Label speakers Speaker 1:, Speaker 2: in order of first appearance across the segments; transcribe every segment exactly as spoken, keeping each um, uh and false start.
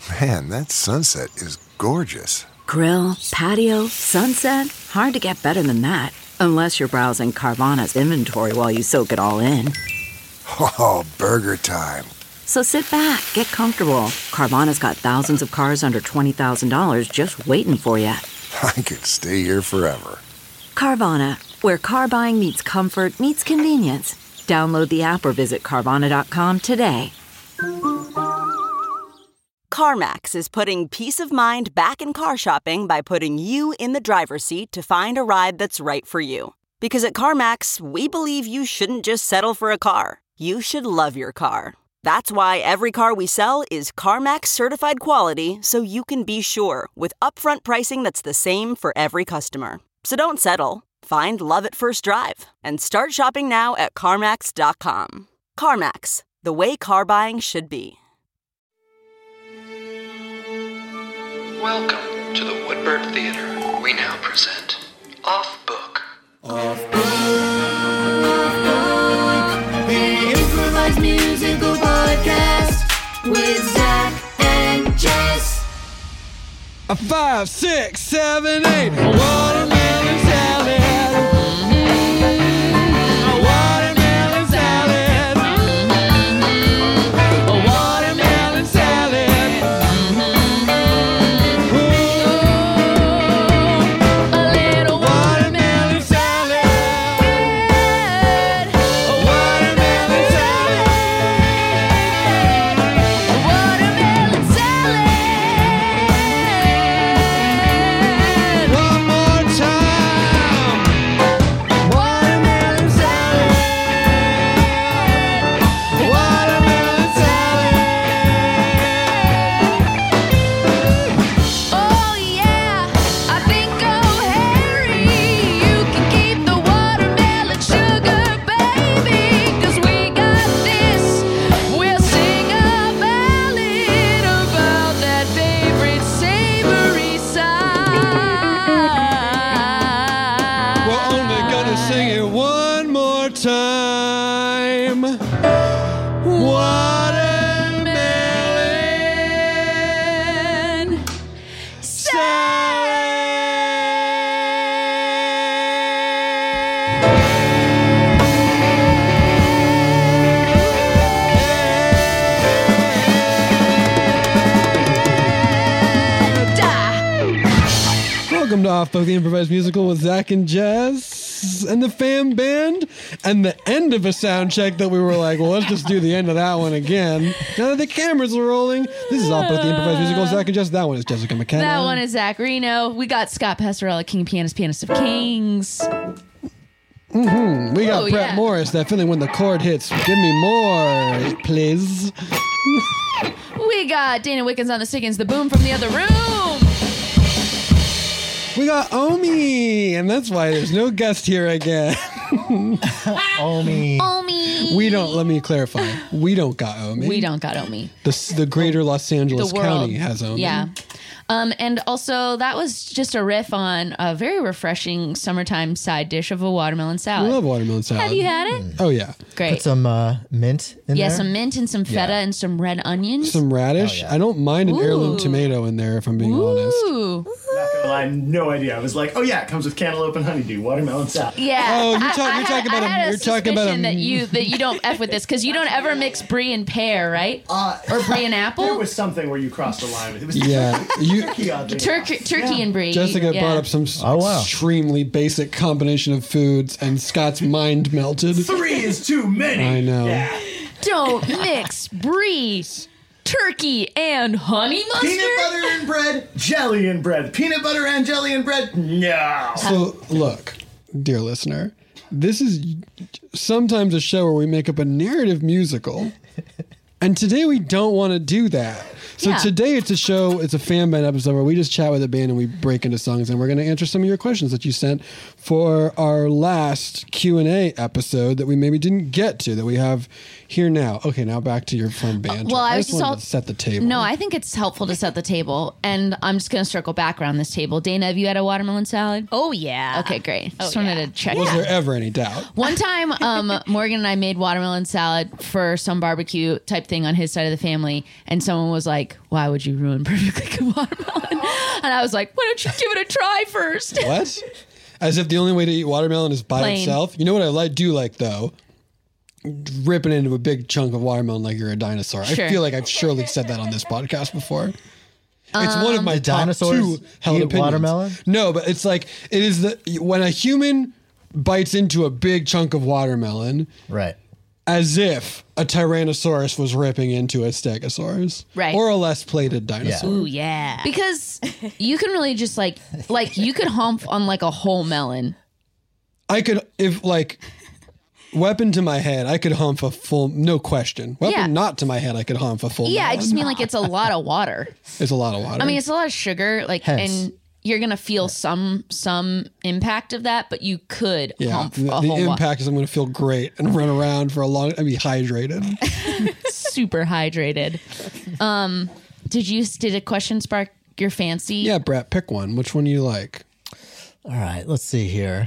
Speaker 1: Man, that sunset is gorgeous.
Speaker 2: Grill, patio, sunset. Hard to get better than that. Unless you're browsing Carvana's inventory while you soak it all in.
Speaker 1: Oh, burger time.
Speaker 2: So sit back, get comfortable. Carvana's got thousands of cars under twenty thousand dollars just waiting for you.
Speaker 1: I could stay here forever.
Speaker 2: Carvana, where car buying meets comfort, meets convenience. Download the app or visit Carvana dot com today.
Speaker 3: CarMax is putting peace of mind back in car shopping by putting you in the driver's seat to find a ride that's right for you. Because at CarMax, we believe you shouldn't just settle for a car. You should love your car. That's why every car we sell is CarMax certified quality, so you can be sure with upfront pricing that's the same for every customer. So don't settle. Find love at first drive and start shopping now at CarMax dot com. CarMax, the way car buying should be.
Speaker 4: Welcome to the Woodbird Theater. We now present Off Book.
Speaker 5: Off Book, Off Book, the improvised musical podcast with Zach and Jess.
Speaker 6: A five, six, seven, eight, a watermelon salad. Mm-hmm. A watermelon salad. Mm-hmm. A watermelon salad. Mm-hmm. Ooh, a little watermelon salad. A watermelon salad. A watermelon salad. One more time. Watermelon salad. Watermelon salad.
Speaker 7: Oh yeah, I think oh Harry, you can keep the watermelon sugar, baby, 'cause we got this. We'll sing a ballad about that favorite savory side.
Speaker 6: We're only gonna sing it one more time. Watermelon
Speaker 7: salad.
Speaker 6: Welcome to Off Book, the improvised musical with Zach and Jess and the fam band, and the end of a sound check that we were like, well, let's just do the end of that one again. Now that the cameras are rolling, this is Off Book, the improvised musical with Zach and Jess. That one is Jessica McKenna.
Speaker 7: That one is Zach Reno. We got Scott Pastorella, King Pianist, Pianist of Kings.
Speaker 6: We got
Speaker 7: Oh,
Speaker 6: Brett
Speaker 7: yeah.
Speaker 6: Morris, that feeling when the chord hits. Give me more, please.
Speaker 7: We got Dana Wickens on the Stickins, the boom from the other room.
Speaker 6: We got Omi, and that's why there's no guest here again.
Speaker 8: Omi.
Speaker 7: Omi.
Speaker 6: We don't, let me clarify. We don't got Omi.
Speaker 7: We don't got Omi.
Speaker 6: The, the greater Los Angeles
Speaker 7: The world.
Speaker 6: County has Omi.
Speaker 7: Yeah. Um, and also, that was just a riff on a very refreshing summertime side dish of a watermelon
Speaker 6: I
Speaker 7: salad.
Speaker 6: love watermelon salad.
Speaker 7: Have you had it?
Speaker 6: Oh, yeah.
Speaker 7: Great.
Speaker 8: Put some uh, mint in
Speaker 7: Yeah,
Speaker 8: there.
Speaker 7: some mint and some feta
Speaker 8: Yeah.
Speaker 7: and some red onions.
Speaker 6: Some radish.
Speaker 8: Oh, yeah.
Speaker 6: I don't mind an heirloom
Speaker 7: Ooh.
Speaker 6: tomato in there, if I'm being honest.
Speaker 7: Ooh.
Speaker 9: Not gonna lie, no idea. I was like, oh yeah, it comes with cantaloupe and honeydew, watermelon salad.
Speaker 7: Yeah.
Speaker 6: Oh, you're
Speaker 7: I-
Speaker 6: talk-
Speaker 7: I
Speaker 6: you're
Speaker 7: had-
Speaker 6: talking about
Speaker 7: I
Speaker 6: a-
Speaker 7: had
Speaker 6: you're talking about a-
Speaker 7: suspicion that you that you don't f with this because you don't ever mix brie and pear, right?
Speaker 9: Uh,
Speaker 7: Or brie and
Speaker 9: There
Speaker 7: apple.
Speaker 9: was something where you crossed the line with it. Was
Speaker 6: Yeah, you-
Speaker 9: turkey, oddly
Speaker 7: Turkey,
Speaker 9: enough.
Speaker 7: turkey and brie.
Speaker 6: Jessica
Speaker 7: yeah.
Speaker 6: brought up some s-
Speaker 8: Oh, wow.
Speaker 6: extremely basic combination of foods, and Scott's mind melted.
Speaker 9: Three is too many.
Speaker 6: I know.
Speaker 9: Yeah.
Speaker 7: Don't mix brie, turkey, and honey mustard.
Speaker 9: Peanut butter and bread, jelly and bread. Peanut butter and jelly and bread? No.
Speaker 6: So, look, dear listener, this is sometimes a show where we make up a narrative musical, and today we don't want to do that. So
Speaker 7: Yeah.
Speaker 6: today it's a show, it's a fan band episode where we just chat with a band and we break into songs, and we're going to answer some of your questions that you sent for our last Q and A episode that we maybe didn't get to, that we have here now. Okay, now back to your fun banter.
Speaker 10: well, I was
Speaker 6: just
Speaker 10: just
Speaker 6: wanted
Speaker 10: all-
Speaker 6: to set the table.
Speaker 10: No, I think it's helpful to set the table, and I'm just going to circle back around this table. Dana, have you had a watermelon salad?
Speaker 11: Oh, yeah.
Speaker 10: Okay, great. Just
Speaker 11: Oh,
Speaker 10: wanted
Speaker 11: yeah.
Speaker 10: to check.
Speaker 6: Was there ever any doubt?
Speaker 10: One time, um, Morgan and I made watermelon salad for some barbecue type thing on his side of the family, and someone was like, "Why would you ruin perfectly good watermelon?" And I was like, "Why don't you give it a try first?"
Speaker 6: What? As if the only way to eat watermelon is by
Speaker 10: Plain.
Speaker 6: itself? You know what I like, do like, though? Ripping into a big chunk of watermelon like you're a dinosaur.
Speaker 10: Sure.
Speaker 6: I feel like I've surely said that on this podcast before. It's one of my
Speaker 8: The
Speaker 6: top
Speaker 8: dinosaurs
Speaker 6: two held
Speaker 8: eat
Speaker 6: opinions.
Speaker 8: watermelon?
Speaker 6: No, but it's like it is the when a human bites into a big chunk of watermelon,
Speaker 8: Right.
Speaker 6: as if a Tyrannosaurus was ripping into a Stegosaurus,
Speaker 10: Right.
Speaker 6: or a less plated dinosaur.
Speaker 11: Ooh, yeah.
Speaker 10: Because you can really just like, like you could hump on like a whole melon.
Speaker 6: I could, if like, weapon to my head, I could hump a full, no question. Weapon
Speaker 10: Yeah.
Speaker 6: not to my head, I could hump a full.
Speaker 10: Yeah, I
Speaker 6: melon.
Speaker 10: just mean like it's a lot of water.
Speaker 6: It's a lot of water.
Speaker 10: I mean, it's a lot of sugar, like,
Speaker 8: Hence.
Speaker 10: and you're gonna feel some some impact of that, but you could
Speaker 6: yeah,
Speaker 10: hump
Speaker 6: the,
Speaker 10: a
Speaker 6: the
Speaker 10: whole lot.
Speaker 6: impact is I'm going to feel great and run around for a long. I'd be hydrated.
Speaker 10: Super hydrated. Um, did you did a question spark your fancy?
Speaker 6: Yeah, Brett, pick one. Which one do you like?
Speaker 8: All right, let's see here.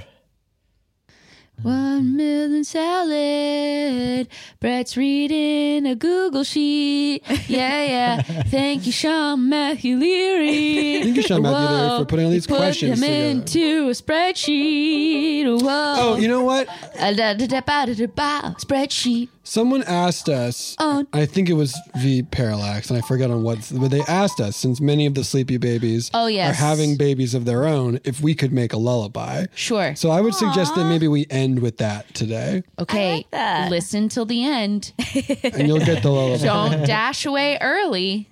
Speaker 10: Watermelon salad. Brett's reading a Google sheet. Yeah, yeah. Thank you, Sean Matthew Leary.
Speaker 6: Thank you, Sean Matthew Leary,
Speaker 10: Whoa.
Speaker 6: for putting all these
Speaker 10: He put
Speaker 6: questions
Speaker 10: them
Speaker 6: together.
Speaker 10: into a spreadsheet. Whoa.
Speaker 6: Oh, you know what?
Speaker 10: A da da da ba da da ba spreadsheet.
Speaker 6: Someone asked us,
Speaker 10: Oh.
Speaker 6: I think it was V Parallax, and I forget on what, but they asked us, since many of the sleepy babies
Speaker 10: Oh, yes.
Speaker 6: are having babies of their own, if we could make a lullaby.
Speaker 10: Sure.
Speaker 6: So I would suggest that maybe we end with that today,
Speaker 10: Okay,
Speaker 11: that.
Speaker 10: listen till the end.
Speaker 6: and you'll get the lullaby.
Speaker 10: Don't dash away early.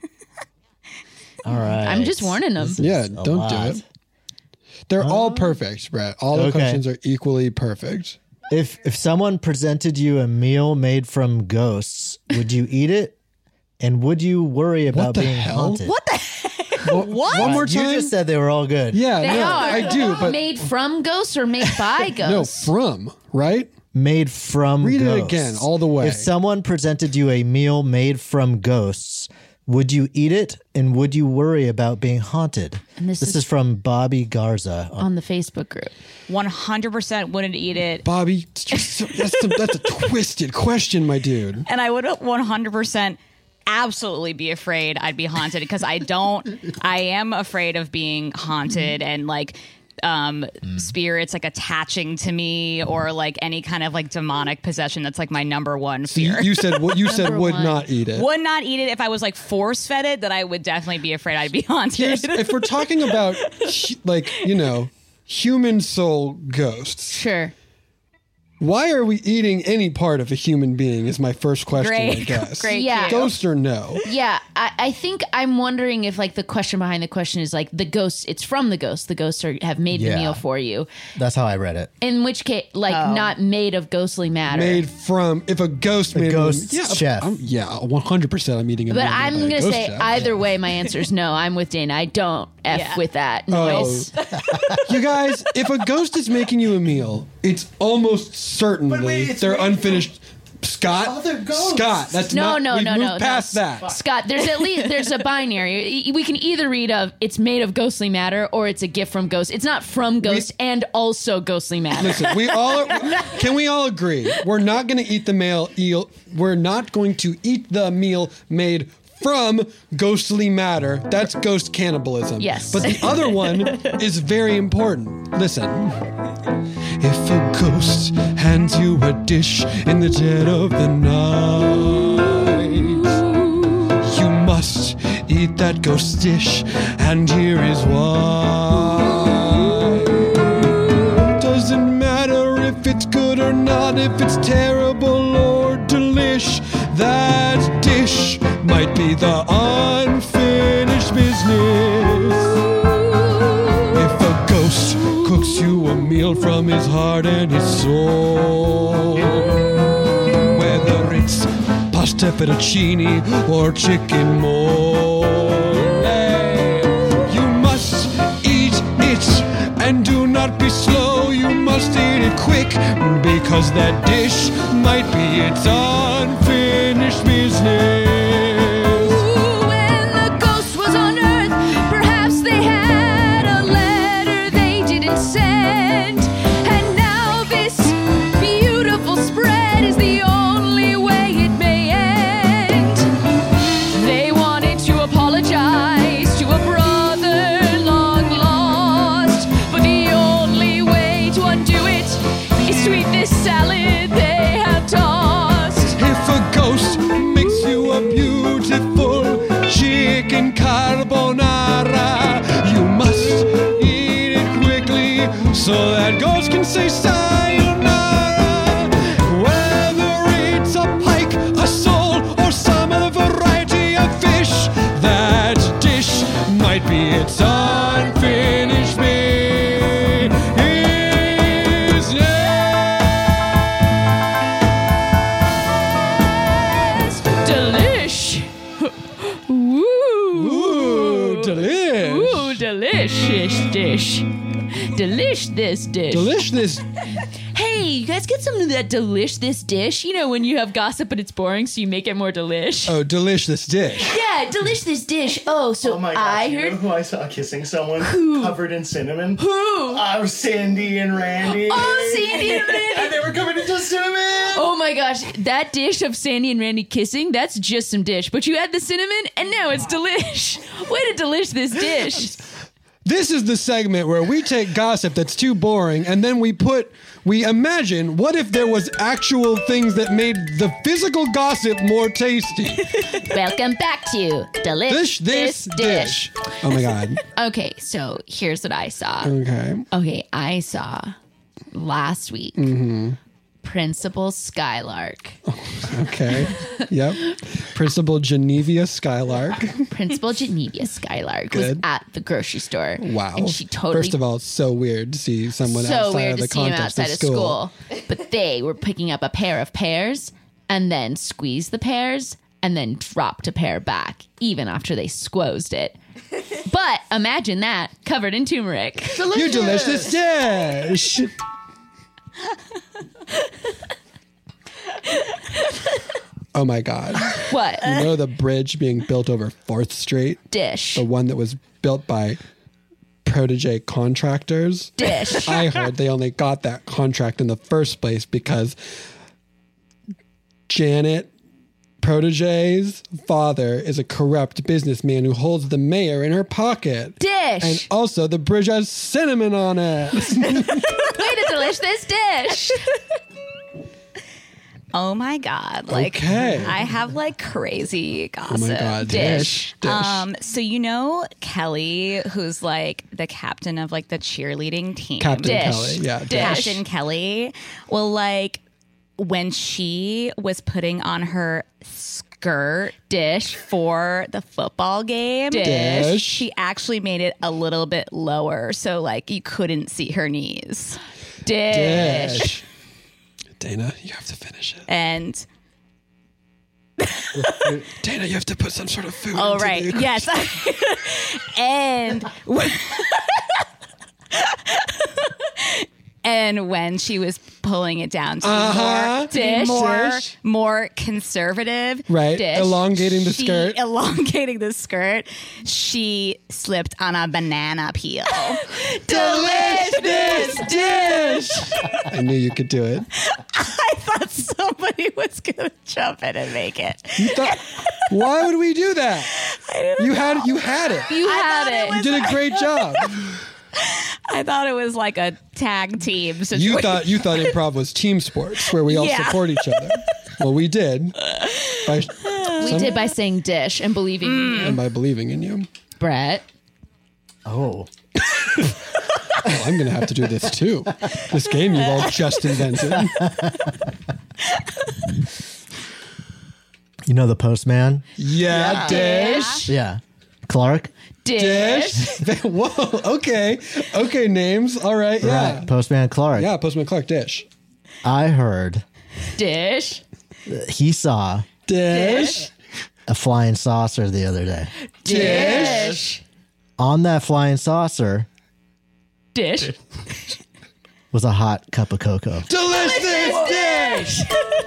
Speaker 8: All right.
Speaker 10: I'm just warning them.
Speaker 8: This is
Speaker 6: Yeah,
Speaker 8: a
Speaker 6: don't
Speaker 8: lot.
Speaker 6: do it. They're all perfect, Brett. All the
Speaker 8: Okay.
Speaker 6: questions are equally perfect.
Speaker 8: If if someone presented you a meal made from ghosts, would you eat it? And would you worry about
Speaker 6: the
Speaker 8: being
Speaker 6: hell?
Speaker 8: haunted?
Speaker 11: What the
Speaker 6: What? One more
Speaker 8: You
Speaker 6: time?
Speaker 8: just said they were all good.
Speaker 6: yeah,
Speaker 10: They
Speaker 6: no,
Speaker 10: are.
Speaker 6: I do, but
Speaker 10: made from ghosts or made by
Speaker 6: no,
Speaker 10: ghosts?
Speaker 6: from, right?
Speaker 8: Made from
Speaker 6: Read it
Speaker 8: ghosts.
Speaker 6: again, all the way.
Speaker 8: If someone presented you a meal made from ghosts, would you eat it? And would you worry about being haunted?
Speaker 10: And this
Speaker 8: this
Speaker 10: is-
Speaker 8: is from Bobby Garza.
Speaker 10: On the Facebook group.
Speaker 11: one hundred percent wouldn't eat it.
Speaker 6: Bobby, it's just so- that's, some, that's a twisted question, my dude.
Speaker 11: And I would one hundred percent absolutely be afraid I'd be haunted because I don't, I am afraid of being haunted and like um spirits like attaching to me or like any kind of like demonic possession. That's like my number one
Speaker 6: You,
Speaker 11: fear.
Speaker 6: you said what you said
Speaker 10: Number
Speaker 6: would
Speaker 10: one.
Speaker 6: not eat it.
Speaker 11: would not eat it if I was like force fed it, that I would definitely be afraid I'd be haunted.
Speaker 6: Here's, if we're talking about hu- like, you know, human soul ghosts,
Speaker 10: Sure.
Speaker 6: why are we eating any part of a human being is my first question, I
Speaker 11: Great,
Speaker 6: guess.
Speaker 11: great.
Speaker 10: Yeah.
Speaker 11: cue.
Speaker 6: Ghost or no?
Speaker 10: Yeah, I, I think I'm wondering if like the question behind the question is like the ghosts, it's from the ghosts. The ghosts are, have made the
Speaker 8: Yeah.
Speaker 10: meal for you.
Speaker 8: That's how I read it.
Speaker 10: In which case, like
Speaker 11: Oh.
Speaker 10: not made of ghostly matter.
Speaker 6: Made from, if a ghost made
Speaker 8: ghost
Speaker 6: yeah,
Speaker 8: chef.
Speaker 6: I'm, yeah, one hundred percent I'm eating a
Speaker 10: But
Speaker 6: meal made
Speaker 10: I'm
Speaker 6: by a
Speaker 10: going to
Speaker 6: ghost
Speaker 10: say
Speaker 6: chef.
Speaker 10: either way, my answer is no. I'm with Dana. I don't F
Speaker 11: Yeah.
Speaker 10: with that
Speaker 6: Oh.
Speaker 10: noise.
Speaker 6: You guys, if a ghost is making you a meal, it's almost certainly
Speaker 9: wait, it's
Speaker 6: they're
Speaker 9: made from
Speaker 6: unfinished. Scott,
Speaker 9: other ghosts.
Speaker 6: Scott, that's
Speaker 10: No,
Speaker 6: not.
Speaker 10: no,
Speaker 6: we've
Speaker 10: no,
Speaker 6: moved
Speaker 10: no,
Speaker 6: past
Speaker 10: no.
Speaker 6: that.
Speaker 10: Scott, there's at least there's a binary. We can either read of it's made of ghostly matter or it's a gift from ghosts. It's not from ghosts and also ghostly matter.
Speaker 6: Listen, we all are, can we all agree we're not going to eat the male eel. We're not going to eat the meal made from ghostly matter. That's ghost cannibalism.
Speaker 10: Yes.
Speaker 6: But the other one is very important. Listen. If a ghost hands you a dish in the dead of the night, you must eat that ghost dish, and here is why. Doesn't matter if it's good or not, if it's terrible or delish, that dish might be the unfinished business. If a ghost cooks you a meal from his heart and his soul, whether it's pasta fettuccine or chicken mole, you must eat it, and do not be slow. You must eat it quick, because that dish might be its unfinished chicken carbonara. You must eat it quickly so that ghosts can say sayonara. Whether it's a pike, a sole, or some variety of fish, that dish might be its unfinished business.
Speaker 10: Delish. Woo.
Speaker 6: Ooh, delish.
Speaker 10: Ooh, delicious dish. Delish this dish.
Speaker 6: Delish this.
Speaker 10: Hey, you guys get some of that delish this dish? You know when you have gossip but it's boring, so you make it more delish.
Speaker 6: Oh, delish this dish.
Speaker 10: Yeah, delish this dish. Oh, so
Speaker 9: Oh my gosh,
Speaker 10: I
Speaker 9: you
Speaker 10: heard.
Speaker 9: know who I saw kissing someone
Speaker 10: Who?
Speaker 9: covered in cinnamon?
Speaker 10: Who?
Speaker 9: Oh, Cindy and Randy.
Speaker 10: Oh, Sandy and Randy.
Speaker 9: And they were covered in just cinnamon.
Speaker 10: Oh my gosh, that dish of Sandy and Randy kissing, that's just some dish. But you add the cinnamon, and now it's delish. Way to delish this dish.
Speaker 6: This is the segment where we take gossip that's too boring and then we put, we imagine, what if there was actual things that made the physical gossip more tasty?
Speaker 10: Welcome back to Delish
Speaker 6: Dish this dish. Oh my God.
Speaker 10: Okay, so here's what I saw.
Speaker 6: Okay.
Speaker 10: Okay, I saw last week
Speaker 6: Mm-hmm.
Speaker 10: Principal Skylark.
Speaker 6: Okay. Yep. Principal Genevia Skylark.
Speaker 10: Principal Genevia Skylark was
Speaker 6: Good.
Speaker 10: at the grocery store.
Speaker 6: Wow.
Speaker 10: And she totally
Speaker 6: First of all, it's so weird to see someone
Speaker 10: so
Speaker 6: outside
Speaker 10: weird
Speaker 6: of
Speaker 10: to
Speaker 6: the
Speaker 10: see him
Speaker 6: context
Speaker 10: outside
Speaker 6: of
Speaker 10: of
Speaker 6: school.
Speaker 10: school. But they were picking up a pair of pears and then squeezed the pears and then dropped a pear back, even after they squozed it. But imagine that covered in turmeric.
Speaker 6: You delicious dish. Oh my God.
Speaker 10: What?
Speaker 6: You know the bridge being built over fourth Street?
Speaker 10: Dish.
Speaker 6: The one that was built by protege contractors?
Speaker 10: Dish.
Speaker 6: I heard they only got that contract in the first place because Janet Protege's father is a corrupt businessman who holds the mayor in her pocket.
Speaker 10: Dish.
Speaker 6: And also the bridge has cinnamon on it.
Speaker 10: Way to delish this dish.
Speaker 11: Oh my God. Like,
Speaker 6: Okay.
Speaker 11: I have like crazy gossip.
Speaker 6: Oh my God. Dish. Dish.
Speaker 11: Um, so you know Kelly, who's like the captain of like the cheerleading team.
Speaker 6: Captain
Speaker 10: Dish.
Speaker 6: Kelly. Yeah.
Speaker 10: Dish.
Speaker 6: Dish.
Speaker 11: Captain Kelly. Well, like when she was putting on her skirt
Speaker 10: Dish.
Speaker 11: for the football game,
Speaker 6: Dish.
Speaker 11: she actually made it a little bit lower, so like you couldn't see her knees.
Speaker 10: Dish.
Speaker 6: Dish. Dana, you have to finish it.
Speaker 11: And
Speaker 6: Dana, you have to put some sort of food
Speaker 11: oh
Speaker 6: into
Speaker 11: right,
Speaker 6: the-
Speaker 11: yes. and and when she was pulling it down to
Speaker 6: Uh-huh.
Speaker 11: be more,
Speaker 10: Dish.
Speaker 11: more,
Speaker 6: Dish.
Speaker 11: more conservative,
Speaker 6: Right.
Speaker 10: Dish.
Speaker 6: Elongating the
Speaker 11: she-
Speaker 6: skirt.
Speaker 11: elongating the skirt, she slipped on a banana peel.
Speaker 6: Delish this dish. I knew you could do it.
Speaker 11: I thought somebody was gonna jump in and make it.
Speaker 6: You thought, why would we do that? You had it. You had it.
Speaker 10: You
Speaker 11: I
Speaker 10: had
Speaker 11: thought it
Speaker 10: it.
Speaker 6: You did a great job.
Speaker 11: I thought it was like a tag team situation.
Speaker 6: You thought you thought improv was team sports where we all
Speaker 11: Yeah.
Speaker 6: support each other. Well, we did by
Speaker 10: We
Speaker 6: some-
Speaker 10: did by saying dish and believing in you.
Speaker 6: and by believing in you.
Speaker 10: Brett.
Speaker 8: Oh.
Speaker 6: Well, I'm going to have to do this too. This game you've all just invented.
Speaker 8: You know the postman?
Speaker 6: Yeah, dish.
Speaker 8: Yeah. Clark?
Speaker 10: Dish.
Speaker 6: Dish. Whoa. Okay. Okay. Names. All right. Yeah.
Speaker 8: Right. Postman Clark.
Speaker 6: Yeah. Postman Clark. Dish.
Speaker 8: I heard
Speaker 10: Dish.
Speaker 8: he saw
Speaker 6: Dish.
Speaker 8: a flying saucer the other day.
Speaker 10: Dish.
Speaker 8: On that flying saucer
Speaker 10: Dish.
Speaker 8: was a hot cup of cocoa.
Speaker 6: Delicious dish.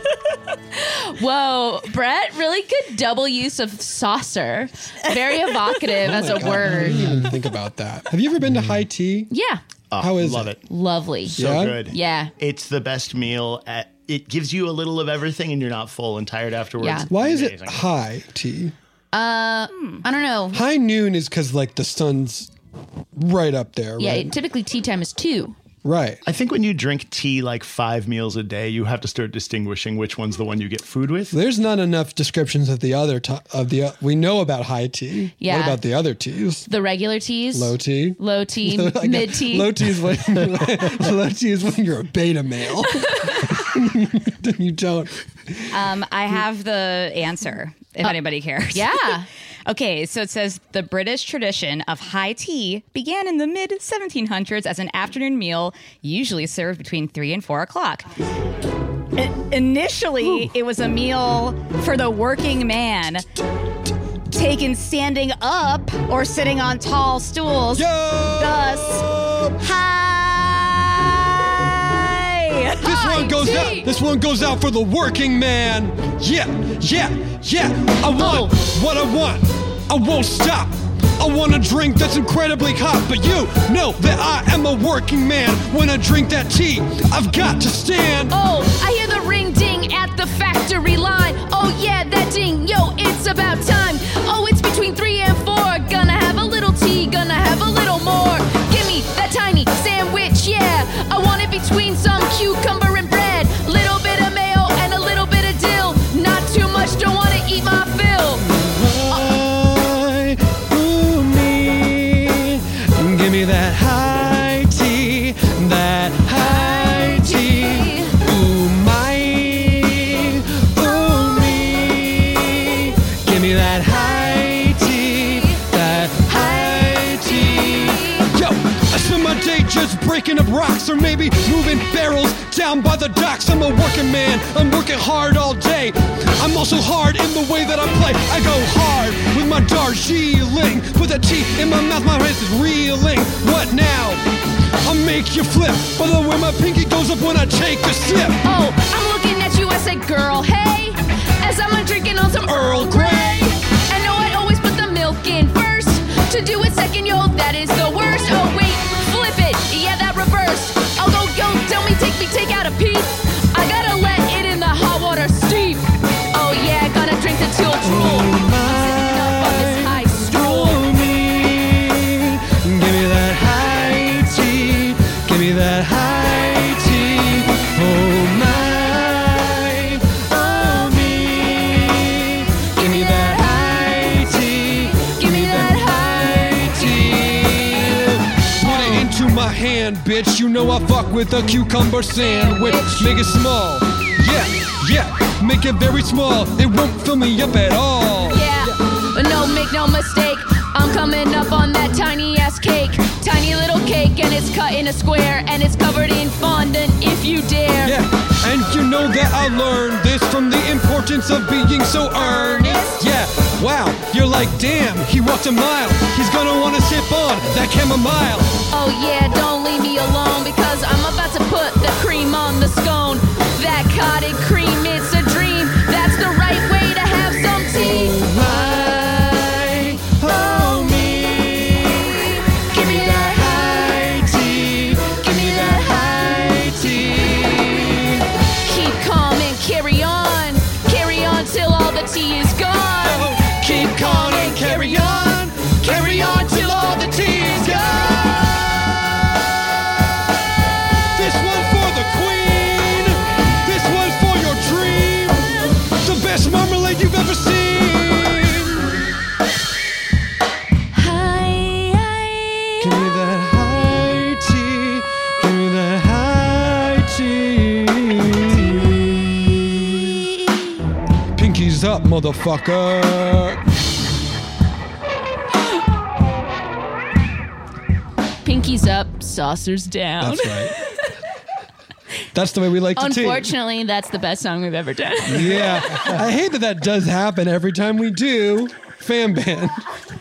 Speaker 10: Whoa, Brett, really good double use of saucer. Very evocative as a
Speaker 6: Oh God, I
Speaker 10: word.
Speaker 6: didn't even think about that. Have you ever been to High Tea?
Speaker 10: Yeah.
Speaker 12: Oh,
Speaker 6: How is
Speaker 12: love
Speaker 6: it?
Speaker 12: it?
Speaker 10: Lovely.
Speaker 12: So
Speaker 6: Yeah?
Speaker 12: good.
Speaker 10: Yeah.
Speaker 12: It's the best meal. At, it gives you a little of everything, and you're not full and tired afterwards.
Speaker 10: Yeah.
Speaker 6: Why is it
Speaker 12: Amazing.
Speaker 6: high tea?
Speaker 10: Uh, I don't know.
Speaker 6: High noon is because like the sun's right up there,
Speaker 10: Yeah,
Speaker 6: right?
Speaker 10: typically tea time is two.
Speaker 6: Right.
Speaker 12: I think when you drink tea like five meals a day, you have to start distinguishing which one's the one you get food with.
Speaker 6: There's not enough descriptions of the other t- of the. Uh, we know about high tea.
Speaker 10: Yeah.
Speaker 6: What about the other teas?
Speaker 10: The regular teas,
Speaker 6: Low tea.
Speaker 10: low tea,
Speaker 6: Like
Speaker 10: mid
Speaker 6: a-
Speaker 10: tea.
Speaker 6: Low tea is when low tea is when you're a beta male. You don't.
Speaker 11: Um, I have the answer if anybody cares.
Speaker 10: Yeah.
Speaker 11: Okay, so it says the British tradition of high tea began in the mid seventeen hundreds as an afternoon meal, usually served between three and four o'clock. I- initially, it was a meal for the working man, taken standing up or sitting on tall stools. Thus, high.
Speaker 6: This one goes out. This one goes out for the working man. Yeah, yeah, yeah. I want what I want. I won't stop. I want a drink that's incredibly hot, but you know that I am a working man. When I drink that tea, I've got to stand.
Speaker 7: Oh, I hear the ring ding at the factory line. Oh yeah, that ding, yo, it's about time. Oh, it's between three and four. Gonna have a little tea, gonna have a little more. Give me that tiny sandwich, yeah. I want it between some cucumber and bread. Little bit of mayo and a little bit of dill. Not too much, don't wanna eat my fill.
Speaker 6: Give me that high tea, that high tea. Ooh, my, ooh, me. Give me that high tea, that high tea. Yo, I spend my day just breaking up rocks or maybe moving barrels down by the docks. I'm a working man, I'm working hard all day. I'm also hard in the way that I play. I go hard with my Darjeeling. Put that tea in my mouth, my wrist is reeling. What now? I'll make you flip. By the way, my pinky goes up when I take a sip.
Speaker 7: Oh, I'm looking at you, I say, girl, hey. As I'm drinking on some Earl Grey. I know I always put the milk in first. To do it second, yo, that is the worst. Oh, wait, flip it. Yeah, that reverse. I'll go, yo, tell me, take me, take out a piece. I gotta let it in the hot water steep. Oh, yeah, gotta drink the till drool. I'm sitting up on this high stool.
Speaker 6: Give me that high tea. Give me that high tea. Oh my, oh me. Give me that high tea. Give me that high tea. Put it into my hand, bitch. You know I fuck with a cucumber sandwich. Make it small. Yeah, yeah. Make it very small. It won't fill me up at all.
Speaker 7: Yeah, but no, make no mistake. I'm coming up on that tiny ass cake. Tiny little cake, and it's cut in a square, and it's covered in fondant if you dare.
Speaker 6: Yeah, and you know that I learned this from the importance of being so earnest. Yeah, wow, you're like, damn, he walked a mile. He's gonna wanna sip on that chamomile.
Speaker 7: Oh yeah, don't leave me alone, because I'm about to put the cream on the scone. That cottage cream, it's a dream. That's the right way to have some tea.
Speaker 6: My, oh me. Give me that high tea. Give me that high tea.
Speaker 7: Keep calm and carry on. Carry on till all the tea is gone.
Speaker 6: Keep calm and carry on. Carry on till all the tea is gone. This one for the queen. This one's for your dream. The best marmalade you've ever seen.
Speaker 7: Hi, hi.
Speaker 6: Give me that high tea. Give me that high tea. Pinkies up, motherfucker.
Speaker 10: Pinkies up, saucers down.
Speaker 6: That's right. That's the way we like to tea.
Speaker 10: Unfortunately, that's the best song we've ever done.
Speaker 6: Yeah. I hate that that does happen every time we do Fan Band.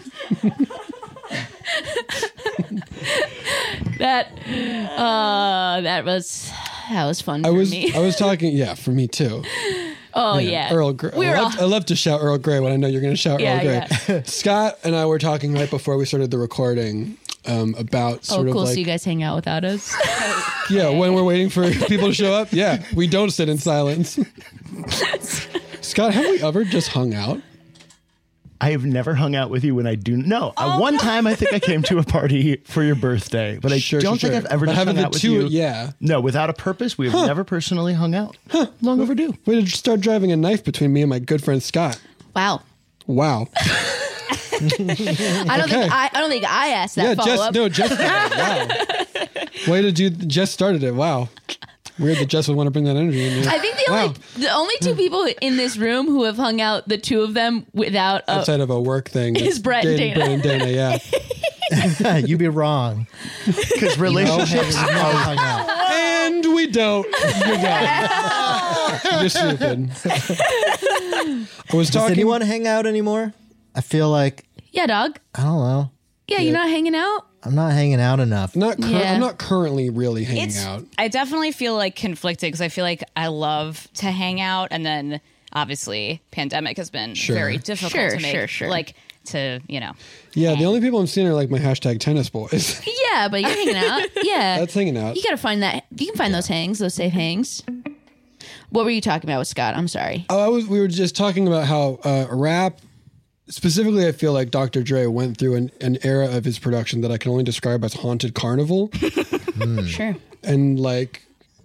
Speaker 10: that uh that was that was fun
Speaker 6: I
Speaker 10: for
Speaker 6: was
Speaker 10: me.
Speaker 6: I was talking, yeah, for me too.
Speaker 10: oh yeah.
Speaker 6: Earl Grey.
Speaker 10: We
Speaker 6: I,
Speaker 10: were
Speaker 6: love,
Speaker 10: all-
Speaker 6: I love to shout Earl Grey when I know you're going to shout
Speaker 10: Yeah,
Speaker 6: Earl Grey. Scott and I were talking right before we started the recording um, about
Speaker 10: Oh,
Speaker 6: sort
Speaker 10: cool.
Speaker 6: of like,
Speaker 10: So you guys hang out without us?
Speaker 6: yeah, when we're waiting for people to show up. Yeah, we don't sit in silence. Scott, have we ever just hung out?
Speaker 12: I have never hung out with you when I do. No, uh, one time I think I came to a party for your birthday, but I
Speaker 6: Sure,
Speaker 12: don't
Speaker 6: sure,
Speaker 12: think
Speaker 6: sure.
Speaker 12: I've ever
Speaker 6: But
Speaker 12: just
Speaker 6: having
Speaker 12: hung
Speaker 6: the
Speaker 12: out with
Speaker 6: two-
Speaker 12: you.
Speaker 6: yeah.
Speaker 12: No, without a purpose, we have
Speaker 6: Huh.
Speaker 12: never personally hung out. Huh. Long overdue.
Speaker 6: Way to start driving a knife between me and my good friend Scott.
Speaker 10: Wow.
Speaker 6: Wow.
Speaker 10: I don't
Speaker 6: Okay.
Speaker 10: think I, I don't think I asked that
Speaker 6: yeah,
Speaker 10: follow
Speaker 6: Jess.
Speaker 10: up.
Speaker 6: No, Jess. Did it. Wow. Way to do. Jess started it. Wow. Weird that Jess would want to bring that energy in. Here.
Speaker 10: I think the
Speaker 6: wow.
Speaker 10: only the only two people in this room who have hung out, the two of them without a,
Speaker 6: outside of a work thing
Speaker 10: is
Speaker 6: it's
Speaker 10: Brett and Dana.
Speaker 6: Brett and Dana, yeah.
Speaker 8: You'd be wrong.
Speaker 12: Because relationships
Speaker 8: You know,
Speaker 12: are
Speaker 8: hung out.
Speaker 6: And we don't. You're done. You're stupid. I was
Speaker 8: Does
Speaker 6: talking.
Speaker 8: anyone hang out anymore? I feel like
Speaker 10: Yeah, dog.
Speaker 8: I don't know.
Speaker 10: Yeah, you're not hanging out.
Speaker 8: I'm not hanging out enough.
Speaker 6: Not. Cur-
Speaker 10: Yeah.
Speaker 6: I'm not currently really hanging
Speaker 11: It's,
Speaker 6: out.
Speaker 11: I definitely feel like conflicted because I feel like I love to hang out, and then obviously pandemic has been
Speaker 6: Sure.
Speaker 11: very difficult
Speaker 10: Sure,
Speaker 11: to make.
Speaker 10: sure, sure.
Speaker 11: Like to you know.
Speaker 6: Yeah, the only people I'm seeing are like my hashtag tennis boys.
Speaker 10: Yeah, but you're hanging out. Yeah,
Speaker 6: That's hanging out.
Speaker 10: You gotta find that. You can find those hangs, those safe hangs. What were you talking about with Scott? I'm sorry.
Speaker 6: Oh, I was. We were just talking about how uh, rap. Specifically, I feel like Doctor Dre went through an, an era of his production that I can only describe as haunted carnival.
Speaker 10: Sure.
Speaker 6: And like,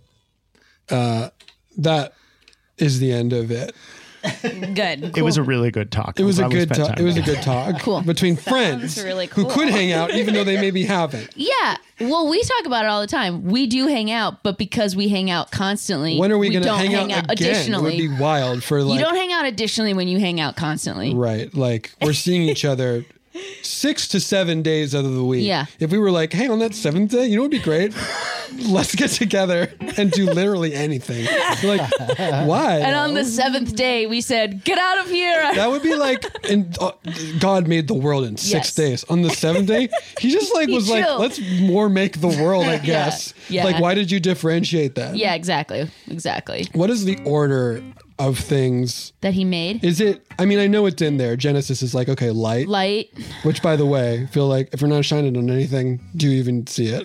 Speaker 6: uh, that is the end of it.
Speaker 11: Good.
Speaker 12: It was a really good talk.
Speaker 6: It was a
Speaker 12: I'm glad we
Speaker 6: good
Speaker 12: spent
Speaker 6: talk.
Speaker 12: time
Speaker 6: It was a
Speaker 12: together.
Speaker 6: good talk.
Speaker 10: Cool.
Speaker 6: Between friends
Speaker 11: really
Speaker 6: who
Speaker 11: cool.
Speaker 6: could hang out, even though they maybe haven't.
Speaker 10: Yeah. Well, we talk about it all the time. We do hang out, but because we hang out constantly,
Speaker 6: When are we,
Speaker 10: we
Speaker 6: going to
Speaker 10: don't
Speaker 6: hang,
Speaker 10: hang
Speaker 6: out,
Speaker 10: out
Speaker 6: again?
Speaker 10: additionally.
Speaker 6: It would be wild for like
Speaker 10: you don't hang out additionally when you hang out constantly.
Speaker 6: right. Like we're seeing each other six to seven days out of the week.
Speaker 10: Yeah.
Speaker 6: If we were like, hey, on that seventh day, you know, what'd be great. Let's get together and do literally anything. You're like, why?
Speaker 10: And on the seventh day, we said, "Get out of here!"
Speaker 6: That would be like, and uh, God made the world in six
Speaker 10: Yes.
Speaker 6: days. On the seventh day, he just like
Speaker 10: He
Speaker 6: was like,
Speaker 10: chilled.
Speaker 6: let's more make the world, I guess.
Speaker 10: Yeah.
Speaker 6: Like, why did you differentiate that?
Speaker 10: Yeah, exactly, exactly.
Speaker 6: What is the order of things?
Speaker 10: That he made
Speaker 6: Is it, I mean, I know it's in there. Genesis is like, okay, light.
Speaker 10: light.
Speaker 6: Which, by the way, I feel like if you're not shining on anything, do you even see it?